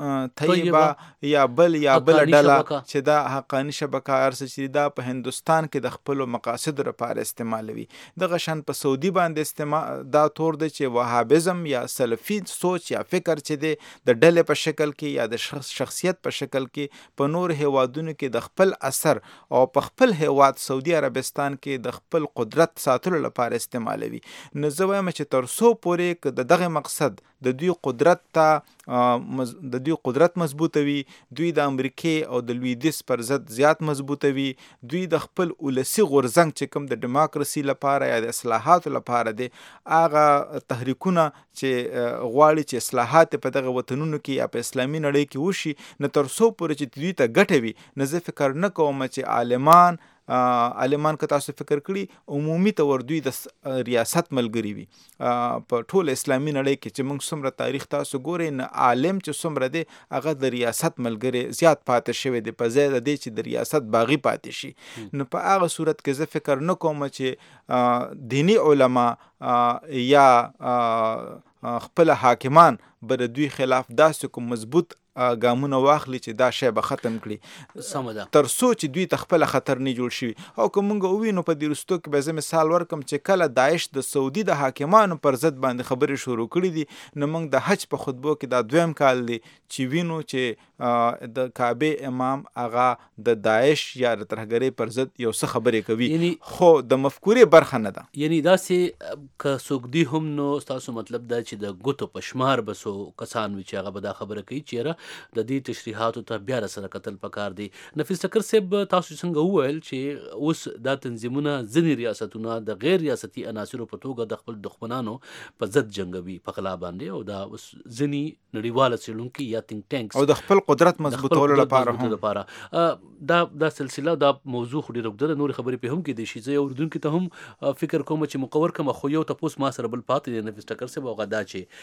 طیبه یا بل یا بل ډله چې دا حقاني شبکه ارڅه چې دا په هندوستان کې د خپلو مقاصدو لپاره استعمالوي. دغه شان په سعودي باندې استعمال دا تور دی چې وهابیزم یا سلفي سوچ یا فکر چې دی د ډلې په شکل کې یا د شخصیت په شکل کې په نور هیوادونو کې د خپل اثر او په خپل هیواد سعودي عربستان کې د خپل قدرت ساتلو لپاره استعمالوي. نو زه وایم چې تر څو پورې که د دغه مقصد د دوی قدرت ته د دوی قدرت مضبوطوي، دوی د امریکې او د لویدیځ پر ضد زیات مضبوطوي، دوی د خپل ولسي غورځنګ چې کوم د ډیموکراسي لپاره یا د اصلاحاتو لپاره دی هغه تحریکونه چې غواړي چې اصلاحات په دغه وطنونو کې یا په اسلامي نړۍ کې وشي نو تر څو پورې چې دوی ته ګټه وي نو زه فکر نه کوم چې عالمان عالمان که تاسو فکر کړي عمومي طور دوی د ریاست ملګري وي. په ټول اسلامي نړۍ کې چې موږ څومره تاریخ تاسو ګورئ نه عالم چې څومره دی هغه د ریاست ملګری زیات پاتې شوی دی په ځای د دې چې د ریاست باغي پاتې شي. نو په هغه صورت کې زه فکر نه کوم چې دینی علما یا خپل حاکمان به د دوی خلاف داسې کوم مضبوط ګامونه واخلي چې دا شی به ختم کړي سمه ده تر څو چې دوی ته خپله خطر نه جوړ شوي. او که موږ ووینو په دې وروستو کې به زه مثال ورکړم چې کله داعش د سعودي د حاکمانو پر ضد باندې خبرې شروع کړي دي نو موږ د حج په خطبو کې دا دویم کال دی چې وینو چې د کعبې امام هغه د داعش یا د ترهګرۍ پر ضد یو څه خبرې کوي یعنی خو د مفکورې برخه نه ده. یعنی داسې که څوک دی هم نو ستاسو مطلب دا چې د ګوتو په شمار به څو کسان وي چې هغه به دا خبره کوي چیرې د دې تشریحاتو ته بیا سره کتل پکار دي. نفیس ټکر صاحب تاسو څنګه وویل چې اوس دا تنظیمونه ځینې ریاستونه د غیر ریاستي عناصرو په توګه د خپل دښمنانو په ضد جنګوي په غلا باندې، او دا اوس ځینې نړیواله څېړونکي یا تینک ټانکس او د خپل قدرت مضبوطولو لپاره هم لپاره دا دا سلسله دا موضوع خو ډېره اوږده ده، نورې خبرې پرې هم کېدای شي. زه یو اردونکي ته هم فکر کوم چې مقور کړم، خو یو تپوس ما سره بل پاتې دی نفیس ټکر صاحب، هغه دا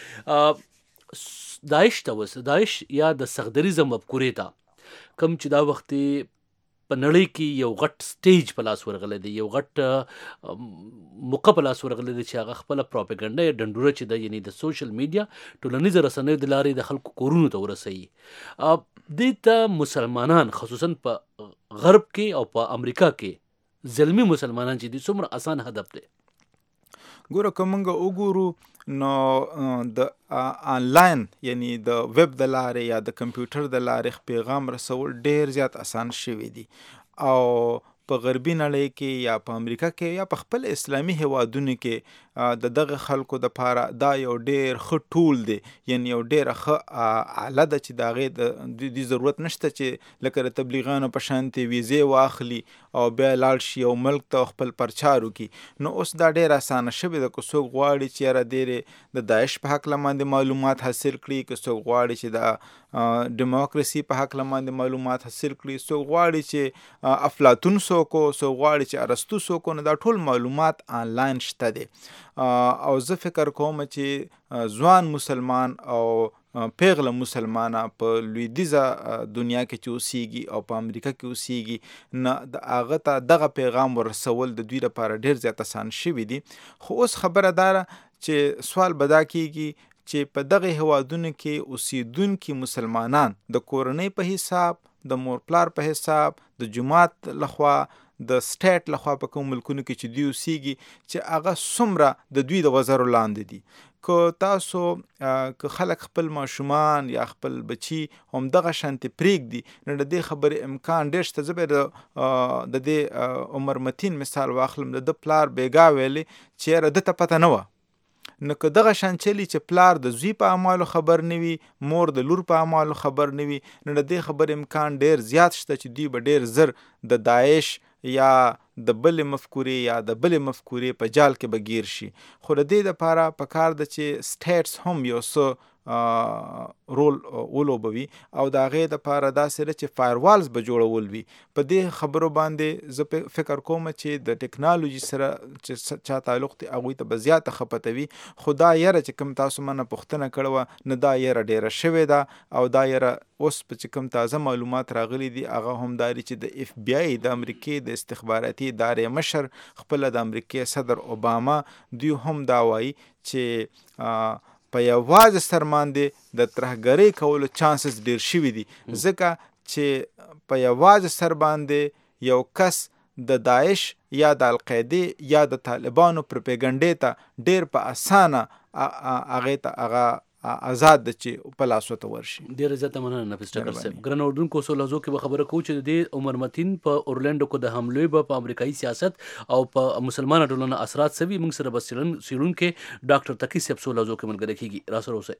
چې داعش ته اوس داعش یا د صخدریزم مفکورې ته کوم چې دا وختې په نړۍ کې یو غټ سټیج په لاس ورغلی دی، یو غټ موقع په لاس ورغلی دی چې هغه خپله پروپاګنډه یا ډنډوره چې ده، یعنې د سوشل میډیا ټولنیزو رسنیو د لارې د خلکو کورونو ته ورسوي. دې ته مسلمانان خصوصا په غرب کې او په امریکا کې ظلمي مسلمانان چې دي څومره اسان هدف دی. ګوره که موږ وګورو نو د آنلاین یعنی د ویب د لارې یا د کمپیوټر د لارې پیغام رسول ډیر زیات آسان شوی دی، او په غربي نړۍ کې یا په امریکا کې یا په خپل اسلامي هیوادونو کې د دغه خلکو د پاره دا یو ډیر ښه ټول دی، یعنی یو ډیره ښه آله ده چې د هغې د دې ضرورت نشته چې لکه د تبلیغانو په شانتې ویزې واخلي او بیا لاړ شي یو ملک ته خپل پرچار وکړي. نو اوس دا ډیر اسانه شوې ده که څوک غواړي چې یاره ډېرې د داعش په هکله باندې معلومات حاصل کړي، که څوک غواړي چې د ډیموکراسي په هکله باندې معلومات حاصل کړي، څوک غواړي چې افلاطون څوک و، څوک غواړي چې ارسطو څوک و، نو دا ټول معلومات آنلاین شته دی. او زه فکر کوم چې ځوان مسلمان او پیغله مسلمانه په لویدیزه دنیا کې چې اوسیږي او په امریکا کې اوسیږي، نه د هغه ته دغه پیغام ورسول د دوی لپاره ډیر زیات آسان شوي دي. خو اوس خبره داره چې سوال به دا کیږي چې په دغه هیوادونو کې اوسیدونکي مسلمانان د کورنۍ په حساب، د مور پلار په حساب، د جماعت لخوا، د سټیټ لخوا په کوم ملکونو کې چې دوی اوسیږي چې هغه څومره د دوی د وزرو لاندې دي. که تاسو که خلک خپل ماشومان یا خپل بچي همدغه شانتې پرېږدي، نو د دې خبرې امکان ډېر شته. زه به د دې عمر متین مثال واخلم، د ده پلار بیګا ویلې چې یاره ده ته پته نه وه. نو که دغه شان چلی چې پلار د زوی په اعمالو خبر نه وي، مور د لور په اعمالو خبر نه وي، نو د دې خبر امکان ډیر زیات شته چې دوی به ډیر زر د داعش یا د بلې مفکورې یا د بلې مفکورې په جال کې به گیر شي. خو د دې دپاره پکار ده چې سټیټس هم یو څه رول ولوبوي، او د هغې دپاره داسې ده چې فایروالز به جوړول وي. په دې خبرو باندې زه فکر کوم چې د ټکنالوژي سره چې چا تعلق دی هغوی ته به زیاته خپته وي. خو دا یره چې کوم تاسو منه پوښتنه کړې وه، نه دا یره ډیره شوې ده، او دا یره اوس په چې کوم تازه معلومات راغلي دي هغه هم دا دي چې د اف بی آی د امریکې د استخباراتي ادارې مشر خپله د امریکې صدر اوباما دوی هم دا وایي چې په یوازې سر باندې د ترهګرۍ کولو چانسز ډیر شوي دي، ځکه چې په یوازې سر باندې یو کس د داعش یا د القاعدې یا د طالبانو پروپاګنډې ته ډیر په اسانه هغې ته هغه آزاد ده چې په لاس ورته ورشي. ډېره زیاته مننه نفیس ټکر صاحب. ګرانو اردوونکو څو لحظو کې به خبره کوو چې د دې عمر متین په اورلینډو کې د حملې به په امریکایي سیاست او په مسلمانه ټولنه اثرات څه وي. موږ سره به څېړونکی ډاکټر تقي صاحب څو لحظو کې ملګری کېږي. راسره اوسئ.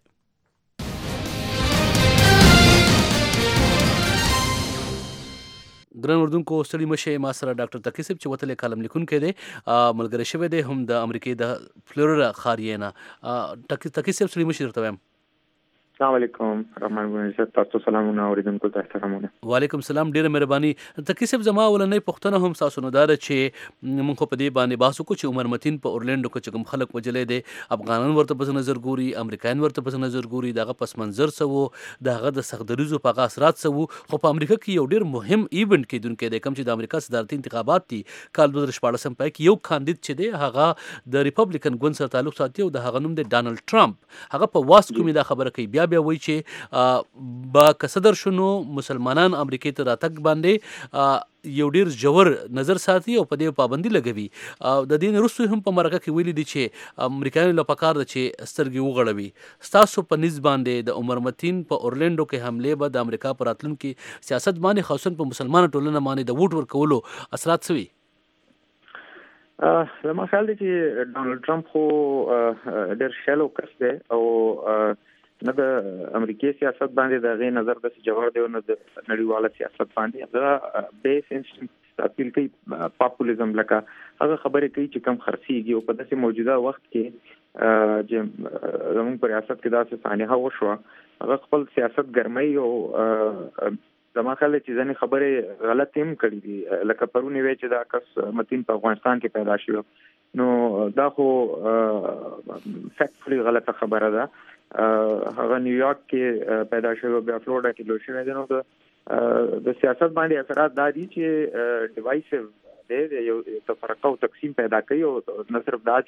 ګران اردوونکو ستړي مشئ، ما سره ډاکټر تقي صاحب چې وتلی کالم لیکونکی دی ملګری شوی دی، هم د امریکې د فلوریډا ښار یې نه. تقي صاحب ستړي مشئ درته وایم. السلام علیکم رحمان ګل، تاسو سلامونه اوریدونکو ته احترامونه. وعلیکم السلام، ډیره مهرباني. تقي صاحب زما اولنۍ پوښتنه هم تاسو نه دا ده چې موږ خو په دې باندې بحث وکړو چې عمر متین په اورلینډو کې چې کوم خلک وجلی دی، افغانان ورته په نظر ګوري، امریکایان ورته په نظر ګوري، د هغه پس منظر څه و، د هغه د سختدریزو په هغه اثرات څه و. خو په امریکا کې یو ډیر مهم ایونټ کیدونکی دی، کوم چې د امریکا صدارتي انتخابات دي کال دوه زره شپاړسم پای کې یو کاندید چې دی هغه د ریپبلیکن ګوند سره تعلق ساتي او د هغه نوم دی ډانلډ ټرمپ. هغه په واس کومې دا خبره کوي، بیا بیا وایي چې با که صدر شنو مسلمانان امریکې ته راتګ باندې یو ډیر ژور نظر ساتي او په دې پابندي لګوي. د دې نه وروسته هم په مرکه کې ویلي دي چې امریکایانو له پکار ده چې سترګې وغړوي. ستاسو په نسبت باندې د عمر متین په اورلینډو کې حملې به د امریکا په راتلونکي سیاست باندې خصوصا په مسلمانانو ټولنه باندې د ووټ ورکولو اثرات څه وي؟ زما خیال دی چې ډانلډ ټرمپ خو ډېر شالو کس دی او نه د امریکای سیاست باندې د غي نظر د جوړ دی نه د نړیواله سیاست باندې هغه بیس انسټنټ اپیل کوي پاپولیزم لکه هغه خبرې کوي چې کم خرڅيږي او په داسې موجوده وخت کې چې زموږ په ریاست کې داسې سانحه وشوه هغه خپل سیاست ګرمۍ او زما خیال چې ځنې خبرې غلط هم کړې دي لکه پرونی وی چې دا کس متین په افغانستان کې پیدا شو نو دا خو فیکټلی غلطه خبره ده هغه نیویارک کې پیدا شو بیا فلوریډا کې لوي شوی دی نو د سیاست باندې اثرات دا دي چې ډیوایسیو دی یو تفرقه او تقسیم پیدا کوي او نه صرف دا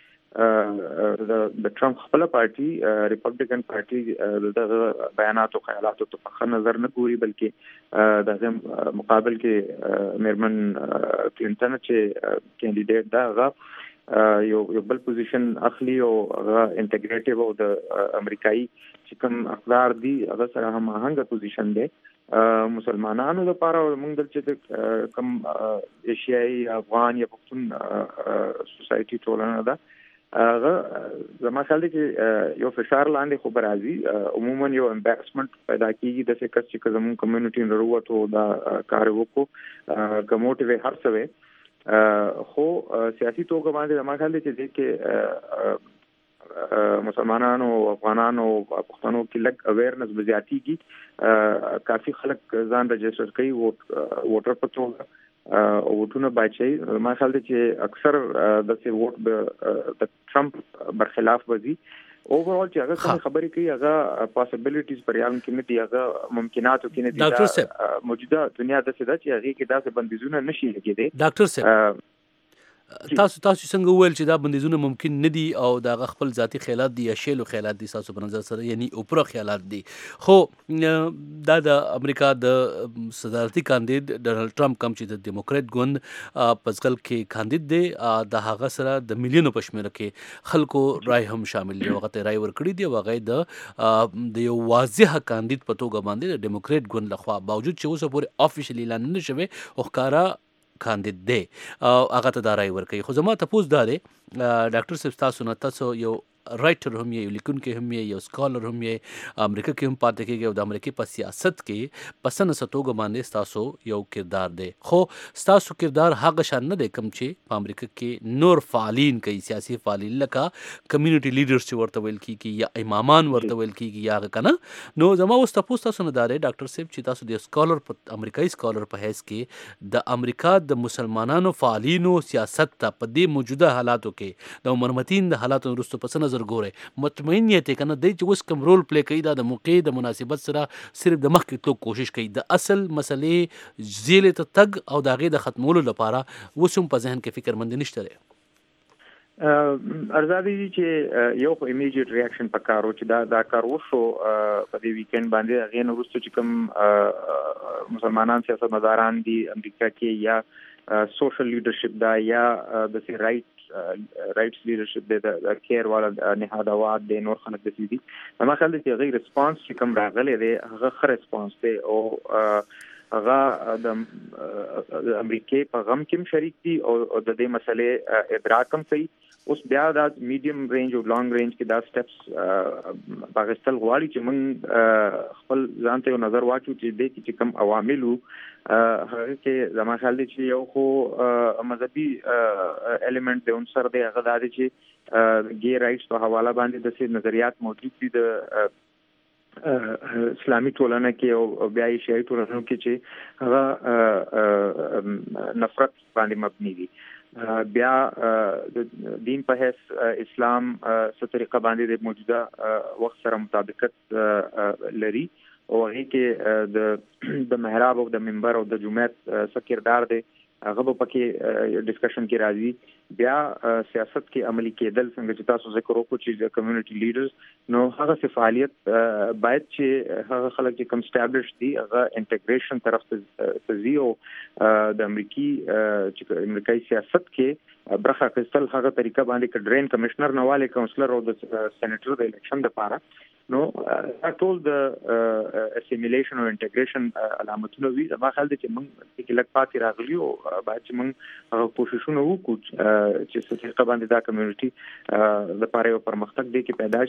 چې د ټرمپ خپل پارټي ریپبلیکن پارټي د بیانات او خیالات ته په نظر نه ګوري بلکې د مقابل کې میرمن کلینټن چې کینډیډیټ دا هغه یو یو بل پوزیشن اخلي او هغه انټیګریټیو او د امریکایي چې کوم اقدار دي هغه سره هم هغه پوزیشن دی مسلمانانو لپاره موږ دلته کوم ایشیایي افغان یا پښتون سوسایټي ټولنه ده هغه زما خیال دی چې یو فشار لاندې خو راځي عموما یو امبیرسمنت پیدا کیږي د څه کس چې زموږ کمیونټي وروته دا کار وکړو کوموټیو هر څه خو سیاسي توګه باندې زما خیال دی چې کې مسلمانانو او افغانانو او پښتنو کې لږ اویرنس بزیاتیږي کافي خلک ځان رجسټر کوي ووټ ووټر په توګه او ووټونه بچي ما خیال دی چې اکثر د سی ووټ د ټرمپ برخلاف وځي اوورال چې هغه خبرې کوي هغه پاسبিলিټیز پر یان کې نه دی هغه ممکناتو کې نه دي موجوده دنیا د څه ده چې هغه کې داسې بندیزونه نشي لګیدي ډاکټر صاحب تاسو تاسو څنګه ویل چې دا بندیزونه ممکن نه دي او دا خپل ذاتی خیالات دي یا شیلو خیالات دي تاسو په نظر سره یعنی اوپرا خیالات دي خو دا د امریکا د صدارتي کاندید ډونالد ټرمپ کوم چې د دیموکرات ګوند پسکل کې کاندید دی د هغه سره د میلیونو پښمنه کې خلکو رائے هم شامل دي هغه ته رائے ورکړي دي هغه د د یو واضح کاندید په توګه باندې د دیموکرات ګوند لخوا باوجود چې اوسه پورې افیشلی اعلان نه شوی او ښکارا کاندید دی هغه ته دا رائے ورکړي خو زما ته پوښتنه ده ډاکټر صاحب تاسو نه تاسو یو رائټر هم یو لیکونکي هم یو سکالر هم یې امریکا کې هم پاتې کېږي او د امریکای په سیاست کې پسند ستوګ باندې تاسو یو کردار دی خو تاسو کردار هغه شان نه دی کوم چې په امریکا کې نور فعالین کوي سیاسي فعالین لکه کمیونټي لیډرز چې ورته ویل کیږي یا امامان ورته ویل کیږي یا کنه نو زما اوس تاسو تاسو نه داري ډاکټر صاحب چې تاسو د سکالر په امریکایي سکالر په حیث کې د امریکا د مسلمانانو فعالینو سیاست ته په دې موجوده حالاتو کې د مرمتین د حالاتو وروسته پس نظر ګوره مطمئن یې کنه د چې اوس کوم رول پلی کوي دا د موقع د مناسبت سره صرف د مخ کې تو کوشش کوي د اصل مسلې زیل ته تګ او د غي د ختمولو لپاره وسوم په ذهن کې فکر مند نشته ارزادي چې یو خو ایمیډیټ ریاکشن پکارو چې دا دا کار وشو په دې ویکند باندې غي نو وروسته چې کوم مسلمانان سیاستمداران دي امریکا کې یا سوشل لیډرشپ دا یا د سی رائټ رائټس لیډرشپ د کیر والا نهادوات د نور خلک د دي ما خیال دی چې غیر ریسپانس چې کوم راغلی دی هغه خ ریسپانس دی او هغه د امریکای په غم کې شریک دي او د دې مسلې ادراک هم کوي اوس بیا د میډیم رینج او لانګ رینج کې دا سټپس پاکستان غواړي چې موږ خپل ځان ته نظر واچو چې د کې کوم عواملو هغه کې زما خیال دی چې یو خو مذهبي الیمنٹ د عنصر دی هغه د چې ګي رائټس په حواله باندې د څه نظریات موجود دي د اسلامي ټولنه کې او بیا یې شیعي ټولنه کې چې هغه نفرت باندې مبني دي بیا د دین په هیڅ اسلام څه طریقه باندې د موجوده وخت سره مطابقت لري او هغه کې د د محراب او د منبر او د جمعه څه کردار دی هغه په کې ډسکشن کې راځي بیا سیاست کې عملی کېدل څنګه چې تاسو ذکر وکړو چې د کمیونټي لیډرز نو هغه څه فعالیت باید چې هغه خلک چې کوم اسټابلیش دي هغه انټیګریشن طرف ته ځي او د امریکای چې امریکایي سیاست کې برخه اخیستل هغه طریقه باندې ک ډرین کمشنر نواله کونسلر او د سېنیټر د الیکشن لپاره نو ټول د اسیمیلیشن او انټیګریشن علامتونه وی زما خیال دی چې موږ کې لږ پاتې راغلی او باید چې موږ کوششونه وکړو چې څه طریقه باندې دا کمیونټي د پاره یو پرمختګ دی کې پیدا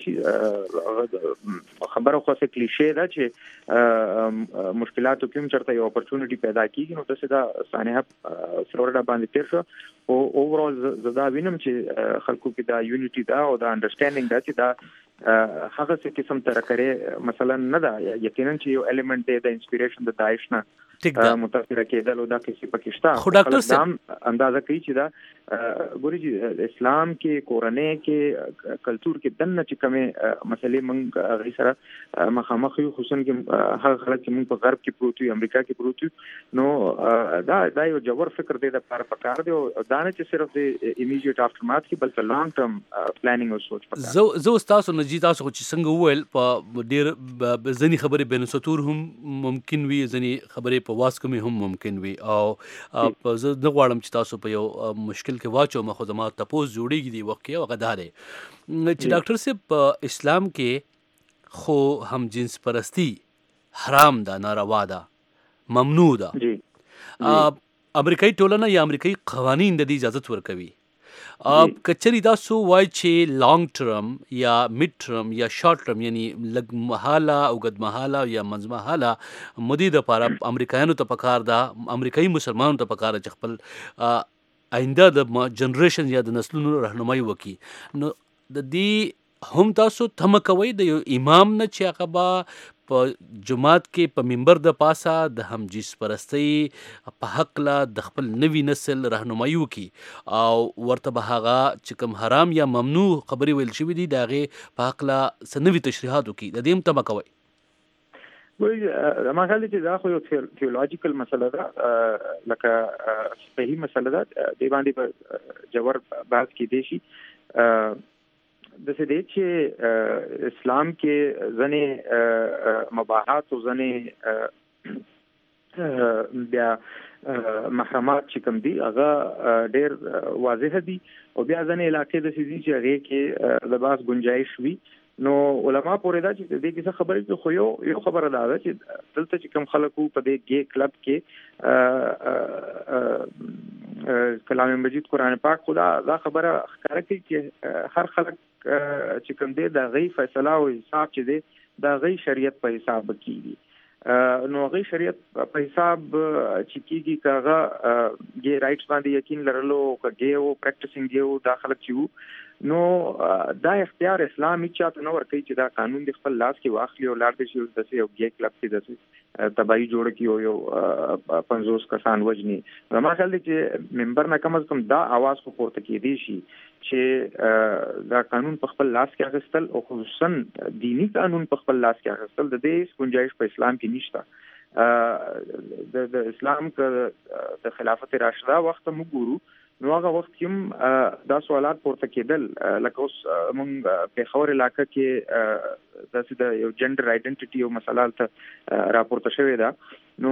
شي خبره خو څه کلیشه ده چې مشکلاتو کې چرته یو اپورتونټی پیدا کیږي نو تاسو دا سانحه فلوریډا باندې تیر شو او اوورال زدا وینم چې خلکو کې دا یونټی دا او دا انډرستانډینګ دا چې دا هغه څه قسم تر کړي مثلا نه دا یقینا چې یو الیمنٹ دی د انسپیریشن د داعش نه متاثر کېدل او دا کیسې پکشتا خو ډاکټر صاحب اندازه کوي چې دا ګوري چې اسلام کې قرآني کې کلچر کې دنه چې کومه مسلې موږ غي سره مخامخ یو خصوصا کې هغه خلک چې موږ په غرب کې پروت یو امریکا کې پروت نو دا دا یو جوړ فکر دی د پر پکار دی او دا نه چې صرف د ایمیډیټ افټرمات کې بلکې لانګ ټرم پلانینګ او سوچ پکار زه زه تاسو نه جی تاسو چې څنګه وویل په ډیر ځنی خبرې بین سطور هم ممکن وي ځنی خبرې په واس کومي هم ممکن وي او زه نه غواړم چې تاسو په یو مشکل کې واچو مخه زما تاسو جوړیږي دی وخت کې او غدارې چې ډاکټر صاحب په اسلام کې خو هم جنس پرستی حرام ده ناروا ده ممنوع ده جی امریکایي ټولنه یا امریکایي قوانین د دې اجازه ورکوي کچری دا سو وای چې لانګ ټرم یا میډ ټرم یا شارټ ټرم یعنی لګ محاله او غد محاله یا منځ محاله مودي د لپاره امریکایانو ته پکار دا امریکایي مسلمانانو ته پکار چې خپل آینده د جنریشن یا د نسلونو راهنمایي وکي نو د دې هم تاسو تم کوي د یو امام نه چې هغه با په جماعت کې په منبر د پاسه د هم جنس پرستی په حق لا د خپل نوی نسل راهنمایي وکي او ورته به هغه چې کوم حرام یا ممنوع خبري ویل شوی دي دغه په حق لا سنوي تشریحات وکي د دې هم تم کوي وای ما خالي چې دا خو یو تھیولوژیکل مسله ده لکه صحیح مسله ده د باندې په جوړ بحث کې دي شي د څه دي چې اسلام کې ځنې مباحات او ځنې بیا محرمات چې کوم دي هغه ډېر واضح دي او بیا ځنې علاقې د سيزي چې هغه کې د باس گنجائش وي نو علما پورې دا چې د دې خبرې ته خو یو یو خبره ده چې دلته چې کوم خلکو په دې ګي کلب کې کلام مجید قرآن پاک خدا دا خبره ښکاره کوي چې هر خلک چې کوم دی د غي فیصله او حساب چې دی د غي شریعت په حساب کیږي نو غي شریعت په حساب چې کیږي کاغه ګي رائټس باندې یقین لرلو کګي او پریکټیسینګ یو داخله چیو نو دا اختیار اسلامي چاته نو ورکړي چې دا قانون د خپل لاس کې واخلي او لاړ شي د یو ګي کلب کې د تبعی جوړ کیو یو پنځوس کسان وجني ما خیال دی چې ممبر نه کم از کم دا आवाज کو پورته کېدی شي چې دا قانون په خپل لاس کې اخیستل او خصوصا دینی قانون په خپل لاس کې اخیستل د دې گنجائش په اسلام کې نشته د د اسلام ک د خلافت راشده وخت موږ ګورو نو هغه وخت کې دا سوالات پورته کېدل لکه اوس موږ په خور علاقې کې د یو جندر آئیډنټیټي او مسله ته راپورته شوې ده نو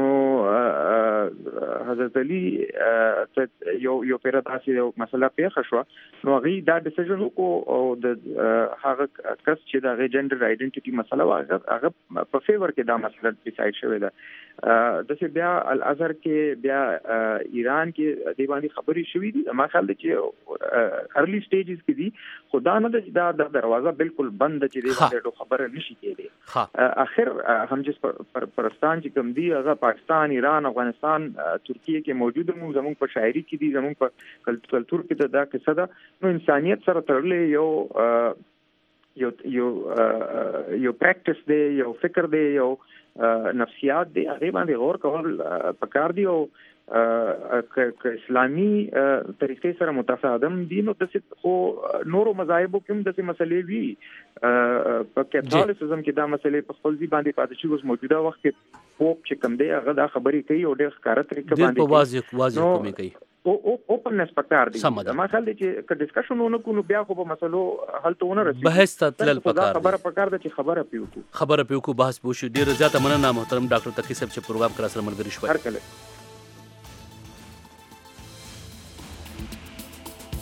حضرت علي یو یو پیر تاسو یو مسله پیښه شو نو هغه دا ډیسیژن وکړو او د هغه کس چې دا جندر آئیډنټیټي مسله واغه هغه په فیور کې دا مسله ډیسایډ شوې ده د څه بیا الازهر کې بیا ایران کې د باندې خبرې شوې دي ما خیال دی چې ارلی سټیجز کې دي خدا نه دا د دروازه بالکل بند چې دی باندې خبره نشي کېدی اخر هم جس پرستان چې کوم دی هغه پاکستان ایران افغانستان ترکیه کې موجود مو زموږ په شاعري کې دي زموږ په کلچر کې دا قصه ده نو انسانيت سره تړلې یو یو یو یو پریکټیس دی یو فکر دی یو نفسیات دی هغه باندې غور کول پکار دی او ک اسلامي طریقې سره متصادم دي نو د خو نورو مذاهبو کوم د مسلې وی په کاتولیسزم کې دا مسلې په خپل ځای باندې پاتې شي اوس موجوده وخت کې پوپ چې کوم دی هغه دا خبرې کوي او ډېر ښکاره طریقه باندې په واضح واضح کومې کوي او اوپننس پکار دی ما خیال دی چې ک ډسکشن ونه کو نو بیا خو په مسلو حل ته ونه رسي بحث تل پکار خبره پکار ده چې خبره پیو کو خبره پیو کو بحث بوشي ډیر زیاته مننه محترم ډاکټر تقی صاحب چې پروګرام کرا سره ملګری شوي هر کله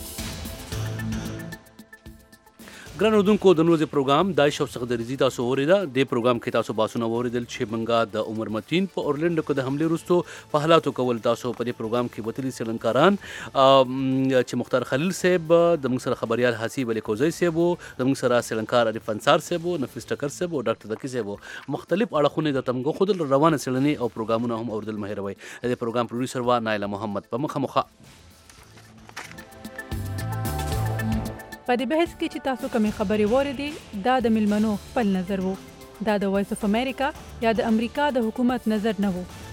ګران اردوونکو د نوز پروګرام دای شو څخه د رضی تاسو اوریدا د پروګرام کې تاسو باسونه اوریدل چې منګه د عمر متین په اورلند کې د حمله وروسته په حالاتو کول تاسو په دې پروګرام کې وتلی سلنکاران چې مختار خلیل صاحب د موږ سره خبريال حسیب علي کوزی صاحب د موږ سره سلنکار عرف انصار صاحب نفیس ټکر صاحب او ډاکټر دکی صاحب مختلف اړخونه د تمغه خود روانه سلنې او پروګرامونه هم اوریدل مهروي د پروګرام پروډوسر وا نایله محمد په مخه مخه په دې بحث کې چې تاسو کومې خبرې واردې دا د ملمنو خپل نظر وو دا د وایس اف امریکا یا د امریکا د حکومت نظر نه وو